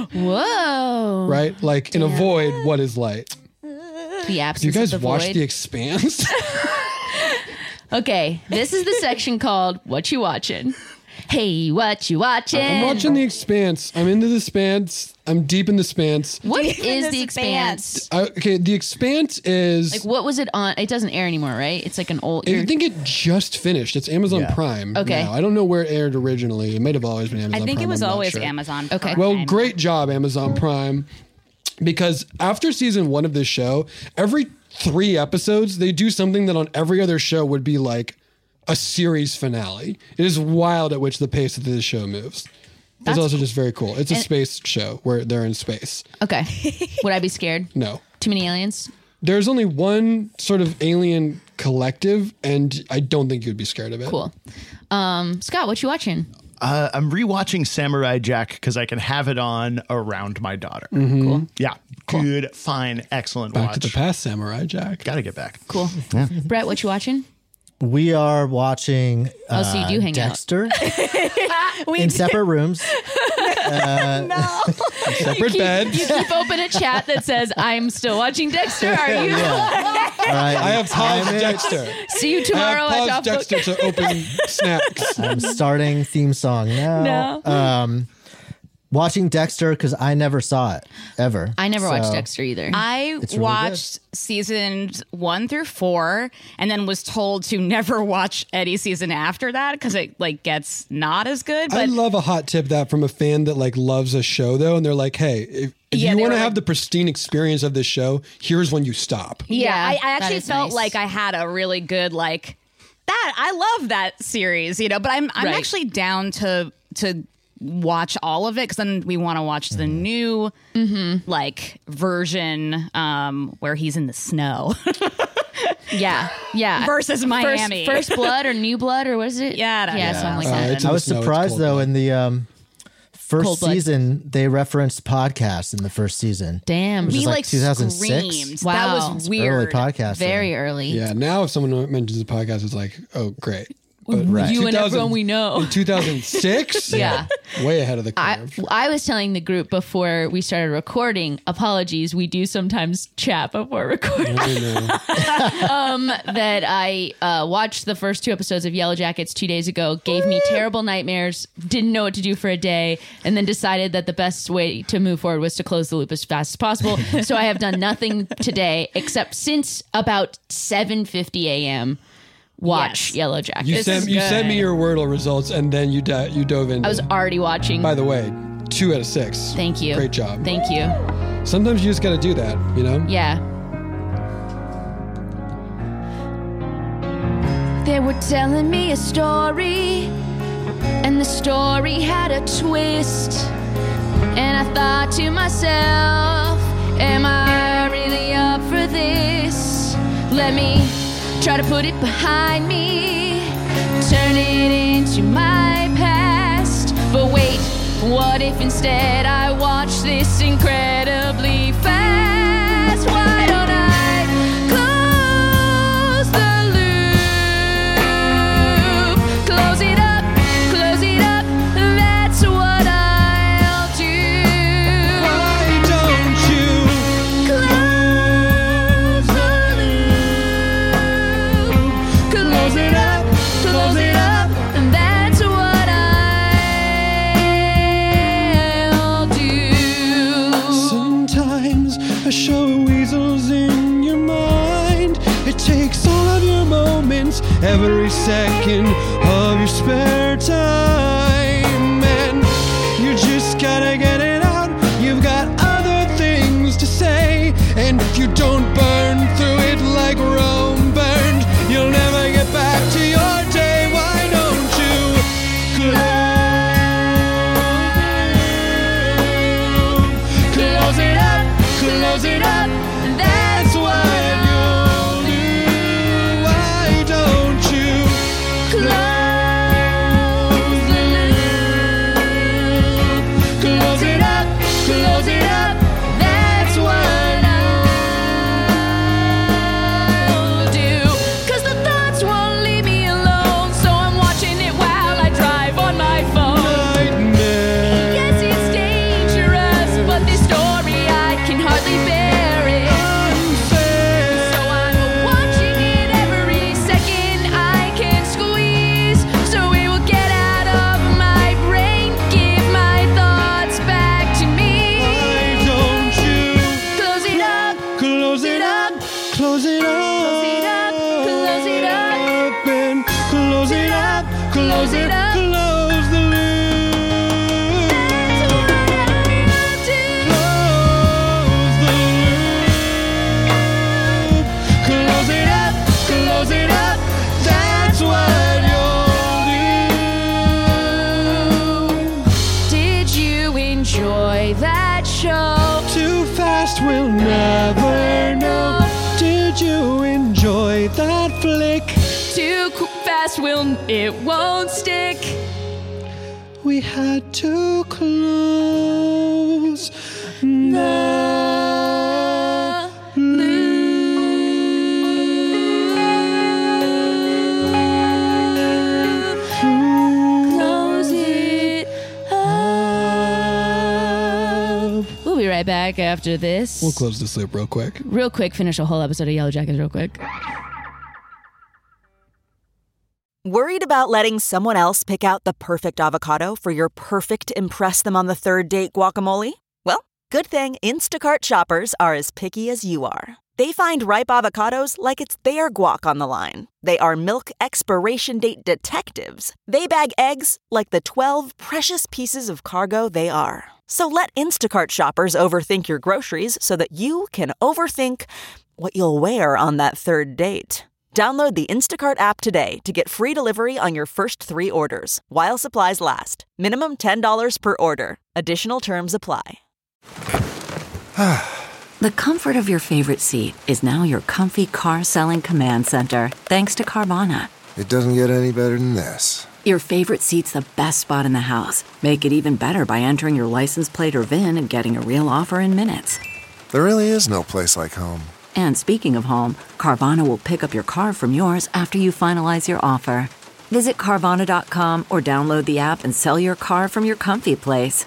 Speaker 10: Whoa!
Speaker 6: Right? Like in a void, what is light?
Speaker 10: The absence.
Speaker 6: Do you guys
Speaker 10: of the
Speaker 6: watch
Speaker 10: void.
Speaker 6: The Expanse?
Speaker 10: Okay, this is the section called "What You Watching." Hey, what you watching?
Speaker 6: I'm watching The Expanse. I'm into The Expanse. I'm deep in The Expanse.
Speaker 10: What
Speaker 11: Deep in
Speaker 10: is
Speaker 11: this
Speaker 10: the Expanse?
Speaker 6: I, okay, The Expanse is.
Speaker 10: Like, what was it on? It doesn't air anymore, right? It's like an old.
Speaker 6: I think it just finished. It's Amazon
Speaker 8: Yeah.
Speaker 6: Prime.
Speaker 10: Okay.
Speaker 6: now. I don't know where it aired originally. It might have always been Amazon
Speaker 11: I think
Speaker 6: Prime.
Speaker 11: it was
Speaker 6: I'm not
Speaker 11: always
Speaker 6: sure.
Speaker 11: Amazon.
Speaker 10: Okay.
Speaker 11: Prime.
Speaker 6: Well, great job, Amazon Prime. Because after season one of this show, every three episodes, they do something that on every other show would be like a series finale. It is wild at which the pace of this show moves.
Speaker 10: That's
Speaker 6: it's also just very cool. It's a
Speaker 10: And-
Speaker 6: space show where they're in space.
Speaker 10: Okay. Would I be scared?
Speaker 6: No.
Speaker 10: Too many aliens?
Speaker 6: There's only one sort of alien collective, and I don't think you'd be scared of it.
Speaker 10: Cool. Um, Scott, what you watching?
Speaker 12: Uh, I'm rewatching Samurai Jack because I can have it on around my daughter.
Speaker 6: Mhm.
Speaker 10: Cool.
Speaker 12: Yeah. Good, fine, excellent
Speaker 6: Back
Speaker 12: watch.
Speaker 6: to the past, Samurai Jack.
Speaker 12: Gotta get back.
Speaker 10: Cool. Brett, what you watching?
Speaker 8: We are watching
Speaker 10: Oh, so you
Speaker 8: uh,
Speaker 10: do hang out.
Speaker 8: Dexter
Speaker 11: We
Speaker 8: in
Speaker 11: do-
Speaker 8: separate rooms. Uh,
Speaker 11: No.
Speaker 6: Separate
Speaker 10: you keep,
Speaker 6: beds.
Speaker 10: You keep open a chat that says, "I'm still watching Dexter." Are you?
Speaker 8: All right,
Speaker 6: I have paused
Speaker 8: I'm it.
Speaker 6: Dexter.
Speaker 10: See you tomorrow
Speaker 6: I
Speaker 10: at
Speaker 6: have
Speaker 10: Top
Speaker 6: paused
Speaker 10: Book.
Speaker 6: Dexter to open snacks.
Speaker 8: I'm starting theme song now.
Speaker 10: No.
Speaker 8: Um, watching Dexter because I never saw it ever.
Speaker 10: I never watched
Speaker 8: So,
Speaker 10: Dexter either.
Speaker 11: I
Speaker 8: It's really
Speaker 11: watched seasons one through four, and then was told to never watch any season after that because it like gets not as good.
Speaker 6: I
Speaker 11: But
Speaker 6: love a hot tip that from a fan that like loves a show though, and they're like, "Hey, if, if
Speaker 11: Yeah,
Speaker 6: you
Speaker 11: they
Speaker 6: want to
Speaker 11: were
Speaker 6: have
Speaker 11: like-
Speaker 6: the pristine experience of this show, here's when you stop."
Speaker 11: yeah, I, I
Speaker 10: that
Speaker 11: actually
Speaker 10: is
Speaker 11: felt
Speaker 10: nice.
Speaker 11: like I had a really good like that. I love that series, you know. But I'm I'm
Speaker 10: Right.
Speaker 11: actually down to to watch all of it because then we want to watch the new like version um where he's in the snow.
Speaker 10: yeah, yeah.
Speaker 11: Versus Miami.
Speaker 10: First, First Blood or New Blood or what is it?
Speaker 11: Yeah, I don't
Speaker 10: yeah,
Speaker 11: know.
Speaker 10: something like
Speaker 6: Uh,
Speaker 10: that.
Speaker 6: it's- in
Speaker 8: I
Speaker 6: the
Speaker 8: was
Speaker 6: snow, it's
Speaker 8: surprised
Speaker 6: cold
Speaker 8: though
Speaker 6: blood.
Speaker 8: in the um, first
Speaker 10: Cold blood.
Speaker 8: season they referenced podcasts in the first season.
Speaker 10: Damn,
Speaker 8: Which
Speaker 11: we
Speaker 8: is
Speaker 11: like,
Speaker 8: like two thousand six.
Speaker 11: screamed.
Speaker 10: Wow.
Speaker 11: That was
Speaker 8: Early
Speaker 11: weird.
Speaker 8: podcast.
Speaker 10: very early.
Speaker 6: Yeah, now if someone mentions a podcast, it's like, "Oh, great." But
Speaker 10: You and
Speaker 6: 2000
Speaker 10: everyone we know.
Speaker 6: In two thousand six?
Speaker 10: Yeah.
Speaker 6: Way ahead of the
Speaker 10: I,
Speaker 6: curve.
Speaker 10: I was telling the group before we started recording, apologies, we do sometimes chat before recording, um, that I uh, watched the first two episodes of Yellow Jackets two days ago, gave me terrible nightmares, didn't know what to do for a day, and then decided that the best way to move forward was to close the loop as fast as possible. So I have done nothing today except since about seven fifty a.m. watch
Speaker 11: Yes.
Speaker 10: Yellow Jackets.
Speaker 6: You sent you sent me your Wordle results, and then you di- you dove in.
Speaker 10: I was already watching.
Speaker 6: By the way, two out of six.
Speaker 10: Thank you.
Speaker 6: Great job.
Speaker 10: Thank you.
Speaker 6: Sometimes you just got to do that, you know.
Speaker 10: Yeah. They were telling me a story, and the story had a twist. And I thought to myself, am I really up for this? Let me try to put it behind me, turn it into my past. But wait, what if instead I watch this incredibly fast? Why don't I close the loop? Close it up, close it up, that's what I'll do.
Speaker 6: Why don't you
Speaker 10: close the loop? Close it up, close it up, and that's what I'll do.
Speaker 6: Sometimes a show of weasels in your mind. It takes all of your moments, every second of your spare time, and you just gotta get it out. You've got other things to say, and if you don't burn through it like Rome burned, you'll never get back to your day. Why don't you close, close it up, close it up? That's what you'll do. Why don't you close the loop? Close it up, close it up. That's what I'll do. 'Cause the thoughts won't leave me alone, so I'm watching it while I drive on my phone. Yes, it's dangerous, but this story I can hardly bear it. So I'm watching it every second I can squeeze, so it will get out of my brain, give my thoughts back to me. Why don't you close it up, close it up, close it up, close it up, close it up, and close it up, close it up, close the loop. That's what I'll do. Close the loop. Close it up, close it up. That's what you'll do. Did you enjoy that show? Too fast, we'll never know. Did you enjoy that flick? Too qu- fast, we'll it won't stick. We had to close the close it up. We'll be right back after this. We'll close this loop real quick.
Speaker 10: Real quick, finish a whole episode of Yellow Jackets real quick.
Speaker 3: Worried about letting someone else pick out the perfect avocado for your perfect impress them on the third date guacamole? Well, good thing Instacart shoppers are as picky as you are. They find ripe avocados like it's their guac on the line. They are milk expiration date detectives. They bag eggs like the twelve precious pieces of cargo they are. So let Instacart shoppers overthink your groceries so that you can overthink what you'll wear on that third date. Download the Instacart app today to get free delivery on your first three orders, while supplies last. Minimum ten dollars per order. Additional terms apply.
Speaker 2: The comfort of your favorite seat is now your comfy car selling command center, thanks to Carvana.
Speaker 1: It doesn't get any better than this.
Speaker 2: Your favorite seat's the best spot in the house. Make it even better by entering your license plate or V I N and getting a real offer in minutes.
Speaker 1: There really is no place like home.
Speaker 2: And speaking of home, Carvana will pick up your car from yours after you finalize your offer. Visit Carvana dot com or download the app and sell your car from your comfy place.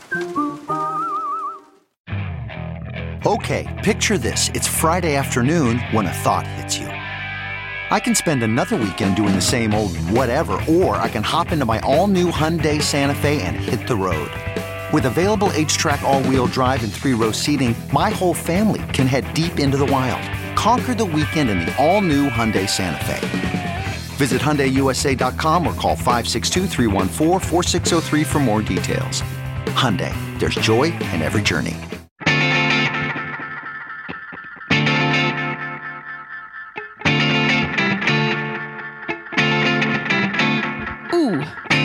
Speaker 13: Okay, picture this. It's Friday afternoon when a thought hits you. I can spend another weekend doing the same old whatever, or I can hop into my all-new Hyundai Santa Fe and hit the road. With available H-Track all-wheel drive and three-row seating, my whole family can head deep into the wild. Conquer the weekend in the all-new Hyundai Santa Fe. Visit Hyundai U S A dot com or call five six two, three one four, four six zero three for more details. Hyundai, there's joy in every journey.
Speaker 10: Ooh.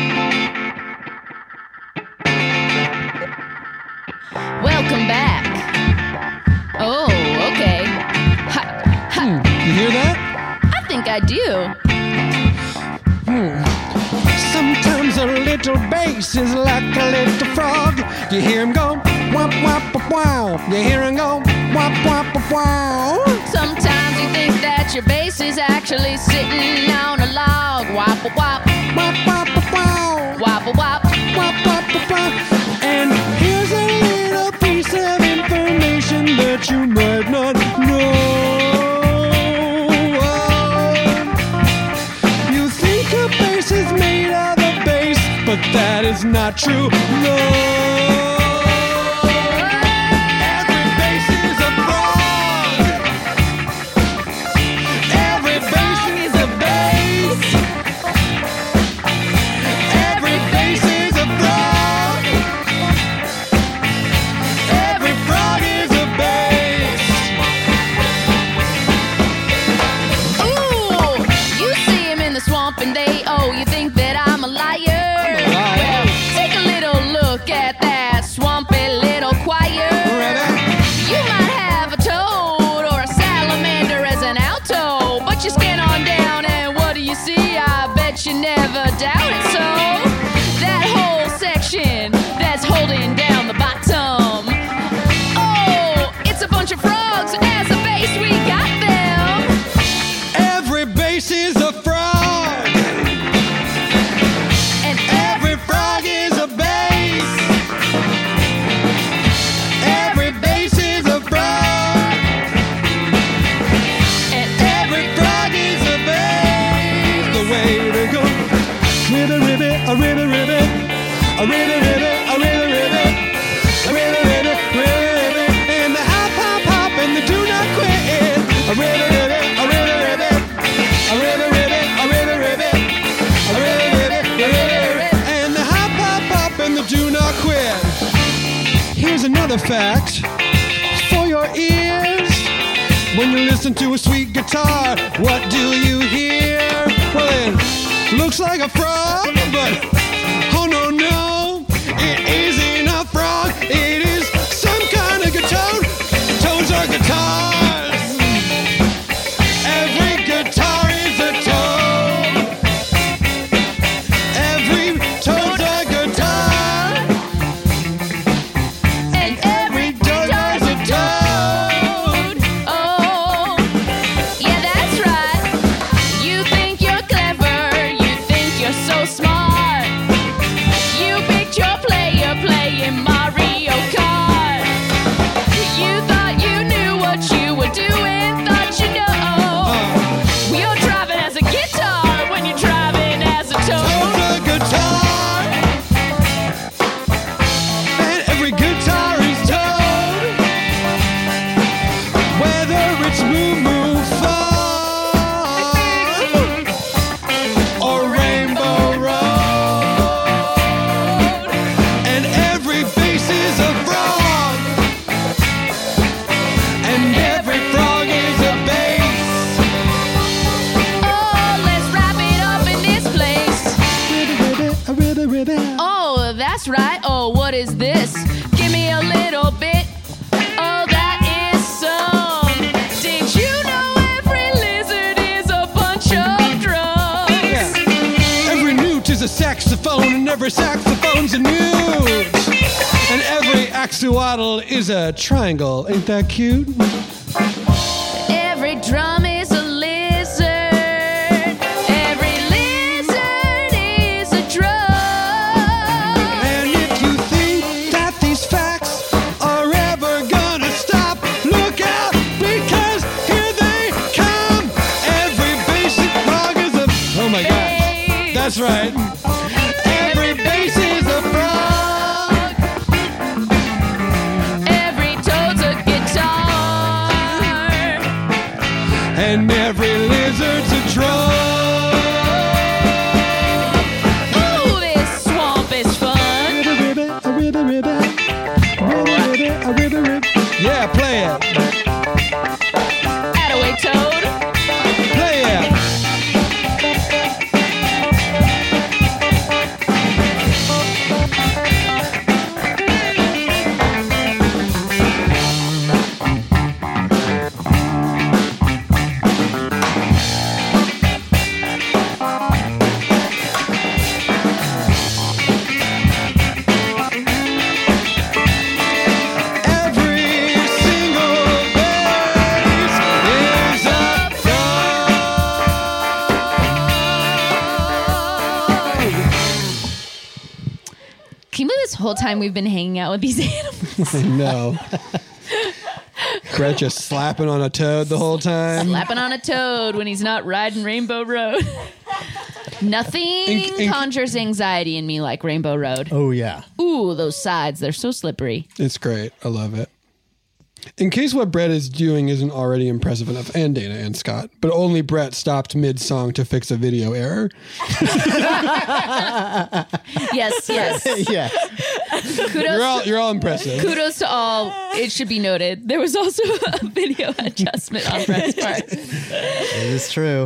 Speaker 10: Welcome back. Oh, okay. Ha, ha.
Speaker 6: You hear that?
Speaker 10: I think I do.
Speaker 6: Hmm. Sometimes a little bass is like a little frog. You hear him go, wop, wop, wop, wow. You hear him go, wop, wop, wop, wow.
Speaker 10: Sometimes you think that your bass is actually sitting on a log. Wop, wop, wop.
Speaker 6: Wop, wop, wop, wow.
Speaker 10: Wop, wop, wop.
Speaker 6: Wop, wop, wop, wow. And here's a little piece of information that you might not know. You think a bass is made of a bass, but that is not true. No. Every bass is a frog. Every bass is a bass. Every bass is a frog. Every frog is a bass.
Speaker 10: Ooh, you see him in the swamp and they, oh, you think that I'm a liar. Well, take a little look at that swampy little choir. You might have a toad or a salamander as an alto, but you scan on down and what do you see? I bet you never doubted so. That whole section that's holding down the bottom. Oh, it's a bunch of frogs. As a bass, we got them.
Speaker 6: Every bass is a frog.
Speaker 10: And
Speaker 6: Every frog is a bass. Every bass is a frog.
Speaker 10: and
Speaker 6: Every frog is a bass. The way to go. Ribbit, ribbit, a ribbit, ribbit. A ribbit, ribbit, a ribbit, ribbit. A ribbit, ribbit, ribbit, ribbit. And the hop, hop, hop, and the do not quit. A ribbit, ribbit, a ribbit, ribbit. A ribbit, ribbit, a ribbit, ribbit. A ribbit, ribbit, a ribbit, ribbit. And the hop, hop, hop, and the do not quit. Here's another fact for your ears. When you listen to a sweet guitar, what do you hear? Well, it looks like a frog, but oh no, no, it isn't a frog. It is some kind of guitar. Toads are guitars. Every guitar is a toad. Every toad's a guitar.
Speaker 10: and every guitar's a toad. Oh, yeah, that's right. You think you're clever, you think you're so smart. You picked your player playing Mario Kart. You thought you knew what you were doing, thought you know. You're driving as a guitar when you're driving as a
Speaker 6: Toad's
Speaker 10: toad.
Speaker 6: a guitar. And every guitar is toad. Whether it's Moo Moo Fog or Rainbow Road. And every bass is a frog. And every frog is a bass.
Speaker 10: Oh, let's wrap it up in this place.
Speaker 6: A ribbit, ribbit.
Speaker 10: Oh, that's right. Oh, what is this? Give me a little bit. Oh, that is some. Did you know every lizard is a bunch of drums?
Speaker 6: Yeah. Every newt is a saxophone, and every saxophone's a newt. And every axolotl is a triangle. Ain't that cute?
Speaker 10: Every drum is a lizard. Every lizard
Speaker 6: right. Every bass is a frog.
Speaker 10: Every toad's a guitar.
Speaker 6: And every lizard's a drum.
Speaker 10: Ooh, this swamp is fun.
Speaker 6: Yeah, play it.
Speaker 10: Attaway toad.
Speaker 6: Play it. Every single bass is a
Speaker 10: Can you believe this whole time we've been hanging out with these animals?
Speaker 6: I know. Brett just slapping on a toad the whole time.
Speaker 10: Slapping on a toad when he's not riding Rainbow Road. Nothing
Speaker 6: Ink- ink-
Speaker 10: conjures anxiety in me like Rainbow Road.
Speaker 8: Oh, yeah.
Speaker 10: Ooh, those sides, they're so slippery.
Speaker 6: It's great. I love it. In case what Brett is doing isn't already impressive enough, and Dana and Scott, but only Brett stopped mid-song to fix a video error.
Speaker 10: Yes, yes.
Speaker 8: Yeah.
Speaker 10: Kudos,
Speaker 6: You're all,
Speaker 10: to,
Speaker 6: you're all impressive.
Speaker 10: kudos to all. It should be noted. There was also a video adjustment on Brett's part.
Speaker 8: It is true.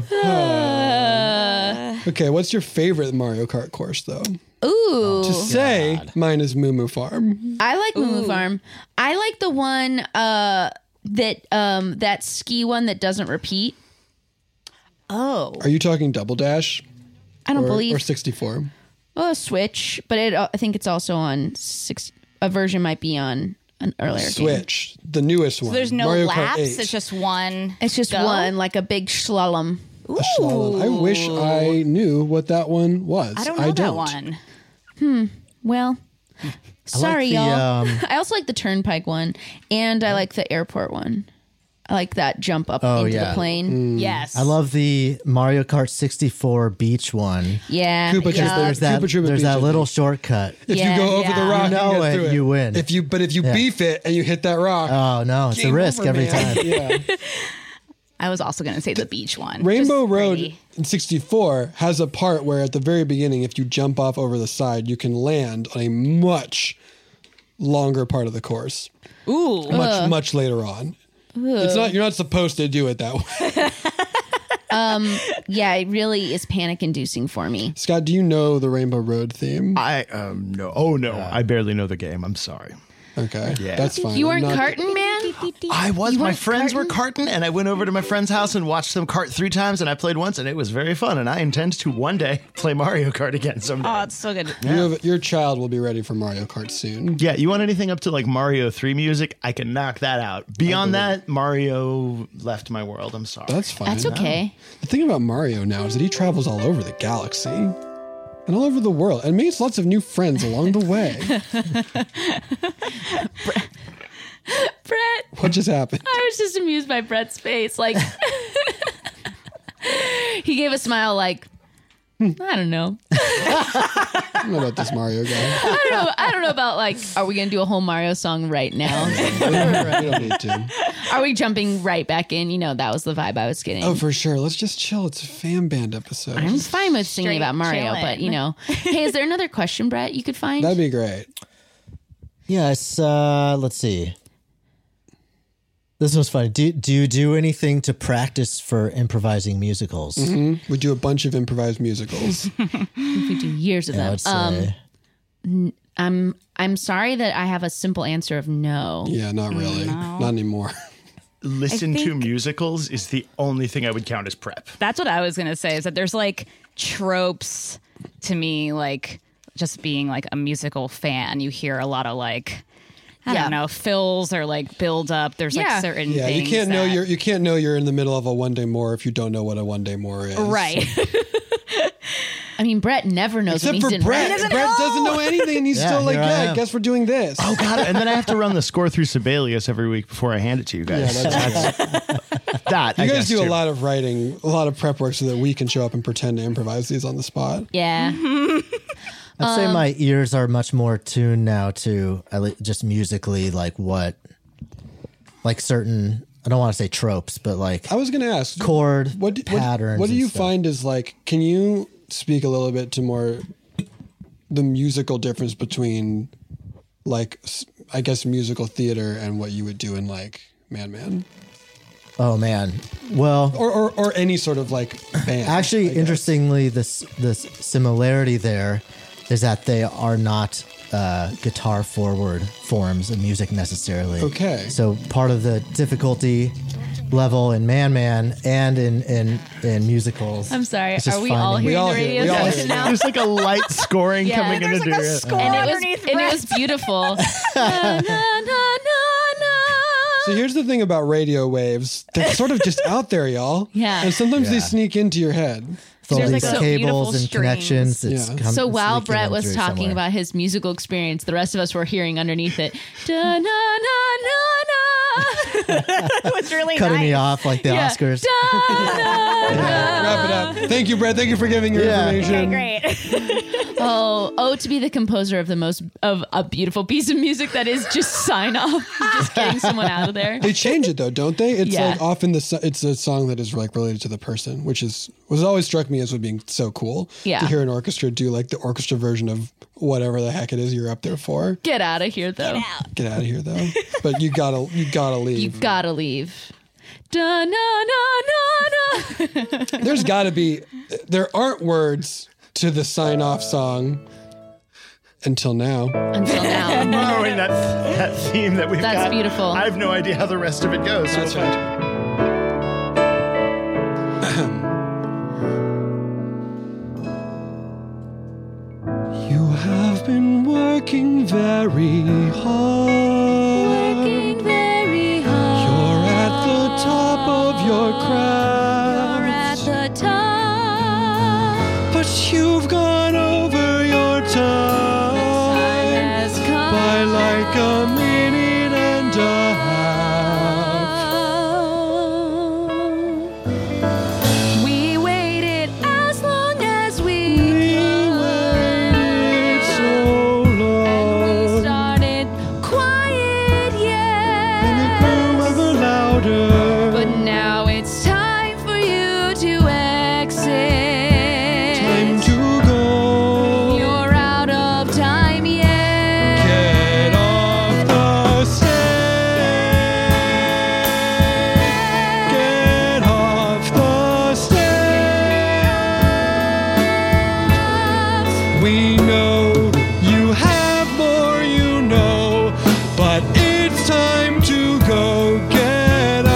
Speaker 10: Uh,
Speaker 6: Okay, what's your favorite Mario Kart course, though?
Speaker 10: ooh.
Speaker 6: To say, mine is Moo Moo Farm.
Speaker 10: I like Moo Moo Farm. I like the one uh, that um, that ski one that doesn't repeat.
Speaker 11: Oh.
Speaker 6: Are you talking Double Dash?
Speaker 10: I don't
Speaker 6: or,
Speaker 10: believe.
Speaker 6: Or sixty-four?
Speaker 10: Oh, Switch, but it, I think it's also on six. A version might be on an earlier game.
Speaker 6: Switch, the newest one.
Speaker 11: So there's no
Speaker 6: Mario
Speaker 11: laps.
Speaker 6: Kart eight.
Speaker 11: It's just one.
Speaker 10: It's just
Speaker 11: go?
Speaker 10: one, like a big slalom.
Speaker 6: A slalom. I wish I knew what that one was.
Speaker 11: I don't know that
Speaker 6: don't.
Speaker 11: one.
Speaker 10: Hmm. Well, sorry,
Speaker 8: the,
Speaker 10: y'all.
Speaker 8: um,
Speaker 10: I also like the Turnpike one, and I like the airport one. I like that jump up
Speaker 8: Oh,
Speaker 10: into
Speaker 8: yeah.
Speaker 10: the plane.
Speaker 11: Yes.
Speaker 8: I love the Mario Kart sixty-four beach one.
Speaker 10: Yeah.
Speaker 6: Koopa
Speaker 8: Because
Speaker 6: Troopa-
Speaker 8: there's that,
Speaker 6: Koopa Troopa
Speaker 8: there's
Speaker 6: Beach, I
Speaker 8: that little
Speaker 6: think.
Speaker 8: shortcut.
Speaker 6: If
Speaker 10: Yeah.
Speaker 6: you go over
Speaker 11: Yeah.
Speaker 6: the rock,
Speaker 8: You know
Speaker 6: you, get
Speaker 8: it,
Speaker 6: through
Speaker 8: you win.
Speaker 6: If you, but if you
Speaker 8: Yeah.
Speaker 6: beef it and you hit that rock,
Speaker 8: Oh, no. It's a
Speaker 6: game
Speaker 8: risk
Speaker 6: over,
Speaker 8: every
Speaker 6: man.
Speaker 8: time.
Speaker 6: Yeah.
Speaker 11: I was also going to say the beach one.
Speaker 6: Rainbow
Speaker 11: Just
Speaker 6: Road
Speaker 11: pretty.
Speaker 6: in sixty-four has a part where at the very beginning, if you jump off over the side, you can land on a much longer part of the course.
Speaker 11: Ooh.
Speaker 6: Much, much later on. It's not. You're not supposed to do it that way.
Speaker 10: Um. Yeah. It really is panic inducing for me.
Speaker 6: Scott, do you know the Rainbow Road theme?
Speaker 12: I um no. Oh no, I barely know the game. I'm sorry.
Speaker 6: Okay,
Speaker 12: Yeah.
Speaker 6: that's fine.
Speaker 10: You weren't
Speaker 6: I'm not-
Speaker 10: carting, man.
Speaker 12: I was.
Speaker 10: You
Speaker 12: My
Speaker 10: weren't
Speaker 12: friends were
Speaker 10: carting?
Speaker 12: carting, and I went over to my friend's house and watched them cart three times, and I played once, and it was very fun. And I intend to one day play Mario Kart again someday.
Speaker 11: Oh, it's so good.
Speaker 6: You have, your child will be ready for Mario Kart soon.
Speaker 12: Yeah, you want anything up to like Mario three music? I can knock that out. Beyond that, Mario left my world. I'm sorry.
Speaker 6: That's fine.
Speaker 10: That's okay.
Speaker 6: The thing about Mario now is that he travels all over the galaxy and all over the world and makes lots of new friends along the way.
Speaker 10: Brett.
Speaker 6: What just happened?
Speaker 10: I was just amused by Brett's face. Like he gave a smile. Like I don't know.
Speaker 6: I don't know about this Mario guy.
Speaker 10: I don't know. I don't know about like. Are we gonna do a whole Mario song right now?
Speaker 6: We don't need to.
Speaker 10: Are we jumping right back in? You know, that was the vibe I was getting.
Speaker 6: Oh, for sure. Let's just chill. It's a fan band episode.
Speaker 10: I'm fine with singing
Speaker 11: Straight
Speaker 10: about Mario,
Speaker 11: chillin'.
Speaker 10: but you know, hey, is there another question, Brett? You could find.
Speaker 6: That'd be great.
Speaker 8: Yes. Uh, let's see. This was funny. Do do you do anything to practice for improvising musicals?
Speaker 6: hmm We do a bunch of improvised musicals.
Speaker 10: we do years of
Speaker 8: Yeah, I
Speaker 10: them.
Speaker 8: would
Speaker 10: Um,
Speaker 8: say.
Speaker 10: n- I'm I'm sorry that I have a simple answer of no.
Speaker 6: Yeah, not really. Not anymore.
Speaker 12: Listen
Speaker 11: I
Speaker 12: to
Speaker 11: think-
Speaker 12: musicals is the only thing I would count as prep.
Speaker 11: That's what I was going to say is that there's like tropes to me, like just being like a musical fan. You hear a lot of like, I
Speaker 10: Yeah.
Speaker 11: don't know, fills or like build up. There's
Speaker 10: Yeah.
Speaker 11: like certain
Speaker 6: Yeah,
Speaker 11: things.
Speaker 6: you can't know
Speaker 11: that-
Speaker 6: you're you can't know you're in the middle of a one day more if you don't know what a one day more is.
Speaker 11: Right.
Speaker 10: I mean, Brett never knows
Speaker 6: Except
Speaker 10: when
Speaker 6: for
Speaker 10: he's in
Speaker 6: Brett.
Speaker 10: red.
Speaker 6: Brett doesn't know anything, and he's
Speaker 8: Yeah,
Speaker 6: still like,
Speaker 8: here I
Speaker 6: "Yeah, I
Speaker 8: am."
Speaker 6: guess we're doing this."
Speaker 12: Oh god! And then I have to run the score through Sibelius every week before I hand it to you
Speaker 6: yeah,
Speaker 12: guys.
Speaker 6: that's,
Speaker 12: that.
Speaker 6: You
Speaker 12: I
Speaker 6: guys
Speaker 12: guess,
Speaker 6: do a
Speaker 12: too.
Speaker 6: lot of writing, a lot of prep work so that we can show up and pretend to improvise these on the spot.
Speaker 10: Yeah.
Speaker 8: I'd say
Speaker 10: Um,
Speaker 8: my ears are much more tuned now to at least just musically, like what, like certain. I don't want to say tropes, but like
Speaker 6: I was going to ask
Speaker 8: chord
Speaker 6: what, do- what-
Speaker 8: patterns.
Speaker 6: What do
Speaker 8: and
Speaker 6: you
Speaker 8: stuff.
Speaker 6: find is like? Can you speak a little bit to more the musical difference between, like, s- I guess musical theater and what you would do in like Man Man,
Speaker 8: Oh man. Well,
Speaker 6: or or, or any sort of like band.
Speaker 8: actually,
Speaker 6: I guess.
Speaker 8: interestingly, this this similarity there is that they are not uh, guitar forward forms of music necessarily.
Speaker 6: Okay.
Speaker 8: So part of the difficulty level in Man Man and in in in musicals.
Speaker 10: I'm sorry.
Speaker 8: is just
Speaker 10: Are we all
Speaker 8: finding-
Speaker 10: hearing
Speaker 6: all
Speaker 10: the
Speaker 6: hear-
Speaker 10: radio
Speaker 6: we all
Speaker 10: station
Speaker 6: hear
Speaker 10: now?
Speaker 12: There's like a light scoring
Speaker 10: Yeah.
Speaker 12: coming
Speaker 10: There's
Speaker 12: into
Speaker 11: like a
Speaker 12: your
Speaker 11: score.
Speaker 10: and it was
Speaker 11: underneath
Speaker 10: and it was beautiful. Na, na, na, na, na.
Speaker 6: So here's the thing about radio waves. They're sort of just out there, y'all.
Speaker 10: Yeah.
Speaker 6: And sometimes they
Speaker 8: Yeah.
Speaker 6: sneak into your head.
Speaker 8: With all
Speaker 11: There's
Speaker 8: these
Speaker 11: like a
Speaker 8: cables
Speaker 11: beautiful
Speaker 8: and
Speaker 11: strings.
Speaker 8: connections. It's
Speaker 6: Yeah.
Speaker 8: come-
Speaker 10: So while
Speaker 8: sneaking
Speaker 10: Brett
Speaker 8: in
Speaker 10: was
Speaker 8: through
Speaker 10: talking
Speaker 8: somewhere.
Speaker 10: about his musical experience, the rest of us were hearing underneath it. Da, na, na, na, na.
Speaker 11: It was really
Speaker 8: cutting
Speaker 11: nice.
Speaker 8: me off like the
Speaker 10: Yeah.
Speaker 8: Oscars.
Speaker 10: Da, na, na.
Speaker 6: Wrap it up. Thank you, Brett. Thank you for giving your
Speaker 8: Yeah.
Speaker 6: information.
Speaker 11: Okay, great.
Speaker 10: Oh, oh, to be the composer of the most of a beautiful piece of music that is just sign off, just getting someone out of there.
Speaker 6: They change it though, don't they? It's
Speaker 10: Yeah.
Speaker 6: like often the so- it's a song that is like related to the person, which is was always struck me as would being so cool.
Speaker 10: Yeah.
Speaker 6: To hear an orchestra do like the orchestra version of whatever the heck it is you're up there for.
Speaker 10: Get out of here, though.
Speaker 6: Get out of here though. But you gotta you gotta leave.
Speaker 10: You gotta leave. Da, na, na, na, na.
Speaker 6: There's gotta be there aren't words to the sign off song until now.
Speaker 10: Until now.
Speaker 12: Borrowing that that theme that we've
Speaker 10: That's
Speaker 12: got.
Speaker 10: beautiful.
Speaker 12: I have no idea how the rest of it goes. so
Speaker 6: That's
Speaker 12: we'll find
Speaker 6: right. You have been working very hard.
Speaker 10: Working very hard.
Speaker 6: You're at the top of your
Speaker 10: You're at
Speaker 6: craft.
Speaker 10: the top.
Speaker 6: But you've gone over your
Speaker 10: Time
Speaker 6: time
Speaker 10: has come.
Speaker 6: by like a minute and a half.
Speaker 10: We waited as long as we
Speaker 6: We
Speaker 10: could.
Speaker 6: waited so
Speaker 10: We
Speaker 6: long.
Speaker 10: started quiet,
Speaker 6: And it
Speaker 10: yeah.
Speaker 6: grew ever louder.
Speaker 10: But now it's time for you to exit.
Speaker 6: Time to go.
Speaker 10: You're out of time, yeah.
Speaker 6: Get off the stage. Get off the stage. We know you have more, you know, but it's time to go. Get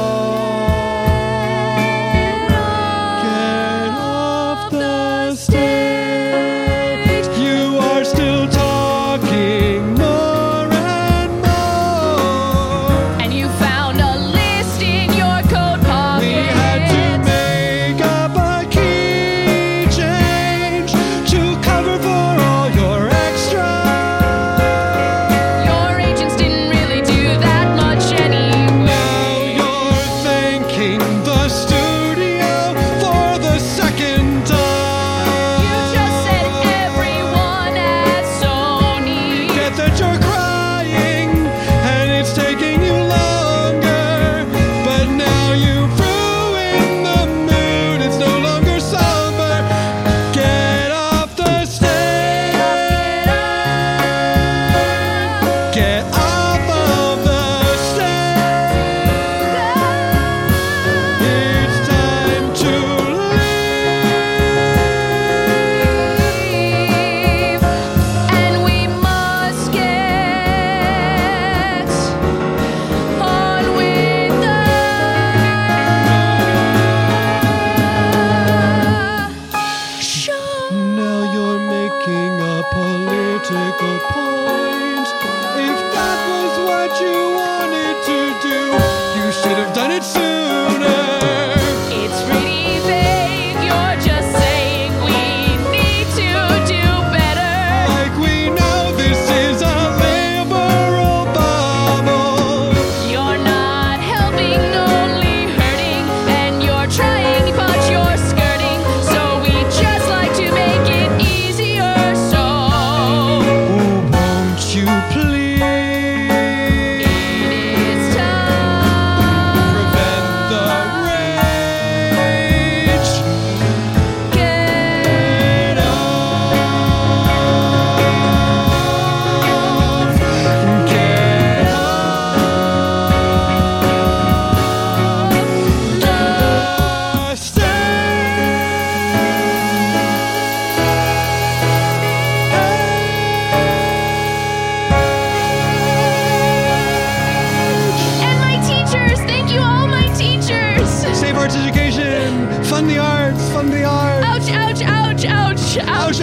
Speaker 6: off. Get off the stage. You are still talking more and more.
Speaker 10: And you found a list in your coat pocket.
Speaker 6: We had to make up a key change to cover for all your extra.
Speaker 10: Your agents didn't really do that much anyway.
Speaker 6: Now you're thanking the studio for the second time.
Speaker 10: You just said everyone at Sony.
Speaker 6: Get that you're crying and it's taking you longer. But now you've ruined the mood, it's no longer somber. Get off the stage. Get off of the stage. It's time to leave.
Speaker 10: And we must get on with the show.
Speaker 6: Now you're making a political point. If that was what you wanted to do, you should have done it sooner.
Speaker 10: It's pretty vague. You're just saying we need to do better.
Speaker 6: Like we know this is a liberal bubble.
Speaker 10: You're not helping, only hurting.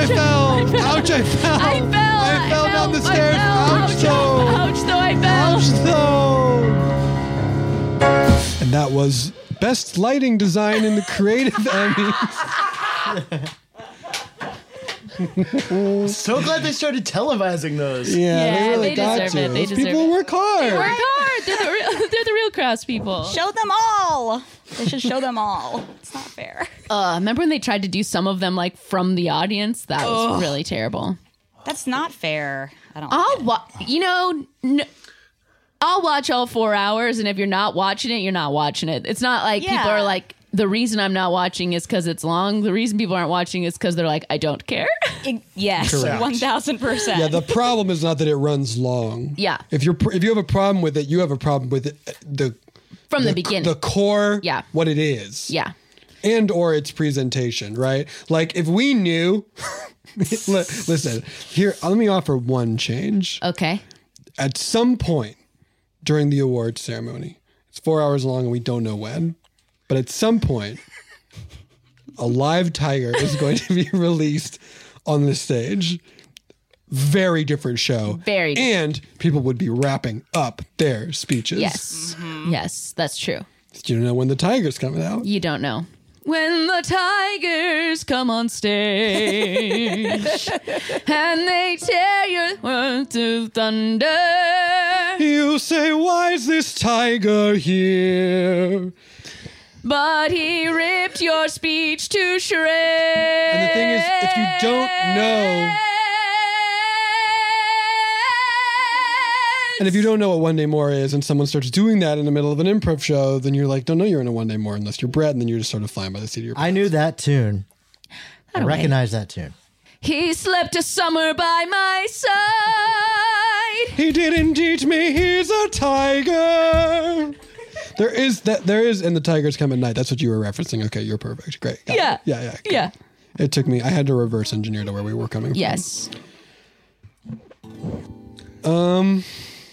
Speaker 6: I fell! Ouch, I fell!
Speaker 10: I fell!
Speaker 6: I fell down the stairs! Ouch,
Speaker 10: Ouch,
Speaker 6: though!
Speaker 10: ouch, though, I fell!
Speaker 6: Ouch, though! And that was Best Lighting Design in the Creative Emmys.
Speaker 12: So glad they started televising those.
Speaker 6: Yeah,
Speaker 10: Yeah,
Speaker 6: they really
Speaker 10: they
Speaker 6: got
Speaker 10: deserve
Speaker 6: to.
Speaker 10: it. They
Speaker 6: Those
Speaker 10: deserve
Speaker 6: people
Speaker 10: it.
Speaker 6: work hard.
Speaker 10: They work hard. They're the real, they're the real crafts people.
Speaker 11: Show them all. They should show them all. It's not fair.
Speaker 10: Uh, remember when they tried to do some of them like from the audience? That was
Speaker 11: Ugh.
Speaker 10: really terrible.
Speaker 11: That's not fair. I don't.
Speaker 10: I'll wa- you know, n- I'll watch all four hours, and if you're not watching it, you're not watching it. It's not like
Speaker 11: Yeah.
Speaker 10: people are like, the reason I'm not watching is because it's long. The reason people aren't watching is because they're like, I don't care.
Speaker 11: Yes,
Speaker 6: Correct.
Speaker 11: one thousand percent.
Speaker 6: Yeah, the problem is not that it runs long.
Speaker 10: Yeah.
Speaker 6: If you're if you have a problem with it, you have a problem with it, the
Speaker 10: From the, beginning.
Speaker 6: the core,
Speaker 10: Yeah.
Speaker 6: what it is.
Speaker 10: Yeah.
Speaker 6: And or its presentation, right? Like if we knew li- listen, here let me offer one change.
Speaker 10: Okay.
Speaker 6: At some point during the awards ceremony, it's four hours long and we don't know when, but at some point a live tiger is going to be released on the stage. Very different show.
Speaker 10: Very different.
Speaker 6: And people would be wrapping up their speeches.
Speaker 10: Yes. Yes, that's true.
Speaker 6: Do you know when the tiger's coming out?
Speaker 10: You don't know. When the tigers come on stage and they tear your world to thunder,
Speaker 6: You say, why is this tiger here?
Speaker 10: but he ripped your speech to shreds.
Speaker 6: And the thing is, if you don't know, and if you don't know what One Day More is, and someone starts doing that in the middle of an improv show, then you're like, don't know you're in a One Day More unless you're Brett, and then you're just sort of flying by the seat of your pants.
Speaker 8: I knew that tune. I
Speaker 10: That away.
Speaker 8: recognize that tune.
Speaker 10: He slept a summer by my side.
Speaker 6: He didn't teach me he's a tiger. There is that. There is, and the tigers come at night. That's what you were referencing. Okay, you're perfect. Great. Got
Speaker 10: Yeah.
Speaker 6: it. Yeah. Yeah.
Speaker 10: Yeah.
Speaker 6: It took me. I had to reverse engineer to where we were coming
Speaker 10: Yes.
Speaker 6: from. Um.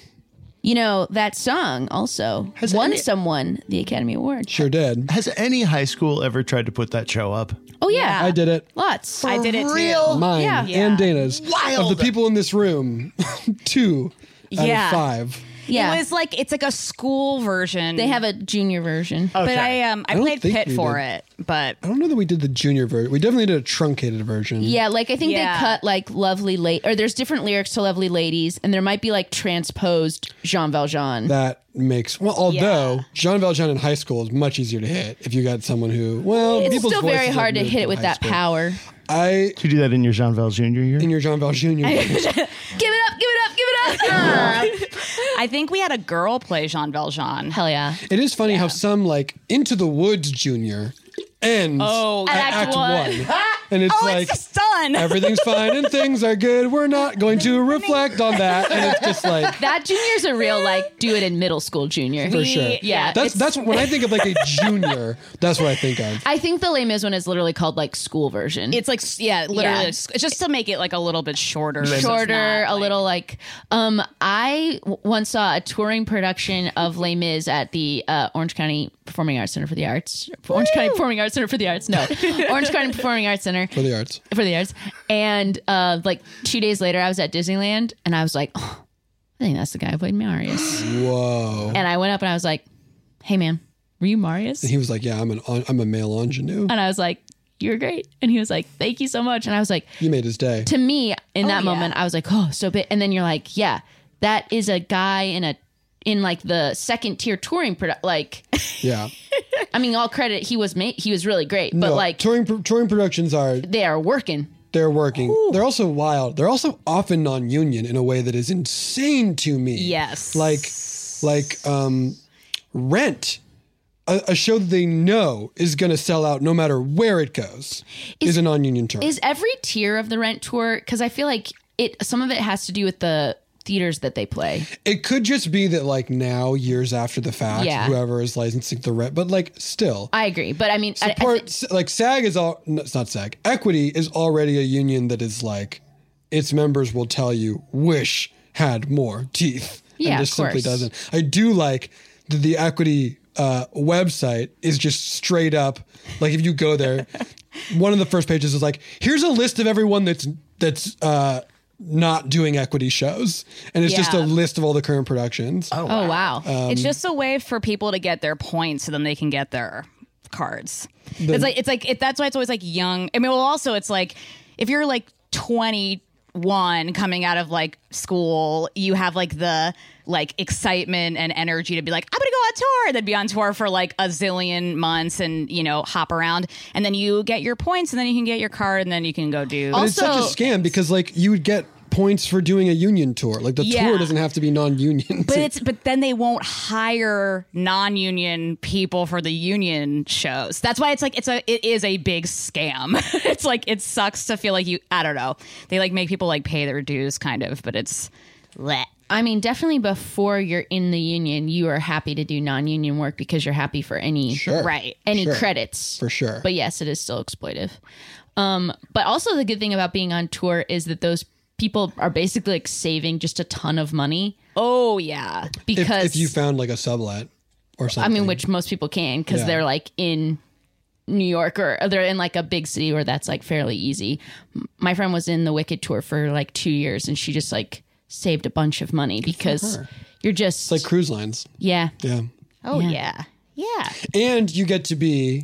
Speaker 10: You know, that song also
Speaker 12: Has
Speaker 10: won
Speaker 12: any-
Speaker 10: someone the Academy Award.
Speaker 6: Sure did.
Speaker 12: Has any high school ever tried to put that show up?
Speaker 10: Oh, yeah.
Speaker 6: I did it.
Speaker 10: Lots.
Speaker 11: I did it
Speaker 12: real?
Speaker 11: too.
Speaker 6: Mine
Speaker 10: Yeah.
Speaker 6: and Dana's.
Speaker 12: Wild.
Speaker 6: Of the people in this room, two out
Speaker 11: Yeah.
Speaker 6: of five.
Speaker 10: Yeah.
Speaker 11: It was like it's like a school version.
Speaker 10: They have a junior version.
Speaker 11: but
Speaker 12: Okay.
Speaker 11: I um I,
Speaker 6: I don't
Speaker 11: played
Speaker 6: think
Speaker 11: Pit
Speaker 6: we
Speaker 11: for
Speaker 6: did.
Speaker 11: it, but
Speaker 6: I don't know that we did the junior version. We definitely did a truncated version.
Speaker 10: Yeah, like I think
Speaker 11: Yeah.
Speaker 10: they cut like Lovely Lady, or there's different lyrics to Lovely Ladies, and there might be like transposed Jean Valjean.
Speaker 6: That makes well. Although
Speaker 11: Yeah.
Speaker 6: Jean Valjean in high school is much easier to hit if you got someone who well,
Speaker 10: it's
Speaker 6: people's
Speaker 10: still very
Speaker 6: voices
Speaker 10: hard
Speaker 6: have
Speaker 10: to
Speaker 6: moved
Speaker 10: hit it
Speaker 6: from
Speaker 10: with
Speaker 6: high
Speaker 10: that
Speaker 6: school.
Speaker 10: power.
Speaker 6: I
Speaker 12: Did you do that in your Jean Val Junior year?
Speaker 6: in your Jean Valjean. year.
Speaker 10: Give it up, give it up, give it up.
Speaker 11: I think we had a girl play Jean Valjean.
Speaker 10: Hell yeah.
Speaker 6: It is funny how some like Into the Woods Junior ends
Speaker 11: Oh,
Speaker 6: at
Speaker 10: At
Speaker 6: Act,
Speaker 10: Act
Speaker 6: one.
Speaker 10: One.
Speaker 6: And it's
Speaker 11: Oh,
Speaker 6: like
Speaker 11: it's just done.
Speaker 6: everything's fine and things are good. We're not going to reflect on that. And it's just like
Speaker 10: That junior's a real like do it in middle school junior.
Speaker 6: for sure.
Speaker 10: Yeah,
Speaker 6: That's
Speaker 10: it's-
Speaker 6: that's when I think of like a junior, that's what I think of.
Speaker 10: I think the Les Mis one is literally called like school version.
Speaker 11: It's like yeah, literally.
Speaker 10: Yeah.
Speaker 11: It's just to make it like a little bit shorter. so it's
Speaker 10: shorter,
Speaker 11: not,
Speaker 10: a
Speaker 11: like-
Speaker 10: little like. Um, I w- once saw a touring production of Les Mis at the uh, Orange County Performing Arts Center for the Arts. Orange County Performing Arts Center for the Arts. No, Orange County Performing Arts Center
Speaker 6: For the arts.
Speaker 10: for the arts. And uh, like two days later, I was at Disneyland, and I was like, oh, I think that's the guy who played Marius.
Speaker 6: Whoa.
Speaker 10: And I went up and I was like, hey man, were you Marius?
Speaker 6: And he was like, yeah, I'm an I'm a male ingenue.
Speaker 10: And I was like, you're great. And he was like, thank you so much. And I was like,
Speaker 6: You made his day.
Speaker 10: to me in
Speaker 11: Oh,
Speaker 10: that
Speaker 11: yeah.
Speaker 10: moment, I was like, oh, so big. And then you're like, yeah, that is a guy in a in like the second tier touring produ- like
Speaker 6: Yeah.
Speaker 10: I mean, all credit, he was ma- he was really great, but
Speaker 6: No,
Speaker 10: like
Speaker 6: touring touring productions are
Speaker 10: they are working.
Speaker 6: they're working. They're also wild. They're also often non-union in a way that is insane to me.
Speaker 11: Yes.
Speaker 6: Like like um Rent, a, a show that they know is going to sell out no matter where it goes, is,
Speaker 10: Is-
Speaker 6: a non-union tour.
Speaker 10: Is every tier of the Rent tour, because I feel like it some of it has to do with the theaters that they play.
Speaker 6: It could just be that like now, years after the fact,
Speaker 10: Yeah.
Speaker 6: whoever is licensing the Rent, but like still.
Speaker 10: I agree, but I mean, I, I
Speaker 6: Support
Speaker 10: thi-
Speaker 6: like SAG is all no, it's not SAG. Equity is already a union that is like its members will tell you wish had more teeth.
Speaker 10: Yeah,
Speaker 6: and just
Speaker 10: of
Speaker 6: simply
Speaker 10: course.
Speaker 6: doesn't. I do like that the Equity uh, website is just straight up like if you go there, one of the first pages is like, here's a list of everyone that's that's uh, not doing equity shows, and it's just a
Speaker 11: Yeah.
Speaker 6: list of all the current productions.
Speaker 10: Oh, wow.
Speaker 6: Um,
Speaker 11: it's just a way for people to get their points so then they can get their cards.
Speaker 6: The-
Speaker 11: it's like it's like it, that's why it's always like young. I mean, well, also it's like if you're like twenty-one coming out of like school, you have like the like excitement and energy to be like, I'm gonna go on tour, and then be on tour for like a zillion months and you know hop around, and then you get your points, and then you can get your card, and then you can go do.
Speaker 6: But it's such a scam because like you would get points for doing a union tour. Like the
Speaker 11: Yeah.
Speaker 6: tour doesn't have to be non-union.
Speaker 11: But it's but then they won't hire non-union people for the union shows. That's why it's like it's a it is a big scam. It's like it sucks to feel like you I don't know. They like make people like pay their dues kind of, but it's bleh.
Speaker 10: I mean, definitely before you're in the union, you are happy to do non-union work because you're happy for any
Speaker 6: Sure.
Speaker 11: right
Speaker 10: any
Speaker 6: Sure.
Speaker 10: credits
Speaker 6: For sure.
Speaker 10: But yes, it is still exploitive. Um, but also the good thing about being on tour is that those people are basically like saving just a ton of money.
Speaker 11: Oh yeah,
Speaker 6: if,
Speaker 10: because
Speaker 6: if you found like a sublet or
Speaker 10: I
Speaker 6: something.
Speaker 10: mean, which most people can because
Speaker 6: Yeah.
Speaker 10: they're like in New York or they're in like a big city where that's like fairly easy. M- My friend was in the Wicked tour for like two years and she just like saved a bunch of money because
Speaker 6: her.
Speaker 10: you're just
Speaker 6: it's like cruise lines.
Speaker 10: yeah.
Speaker 6: Yeah.
Speaker 11: oh
Speaker 10: Yeah.
Speaker 11: yeah, yeah.
Speaker 6: And you get to be,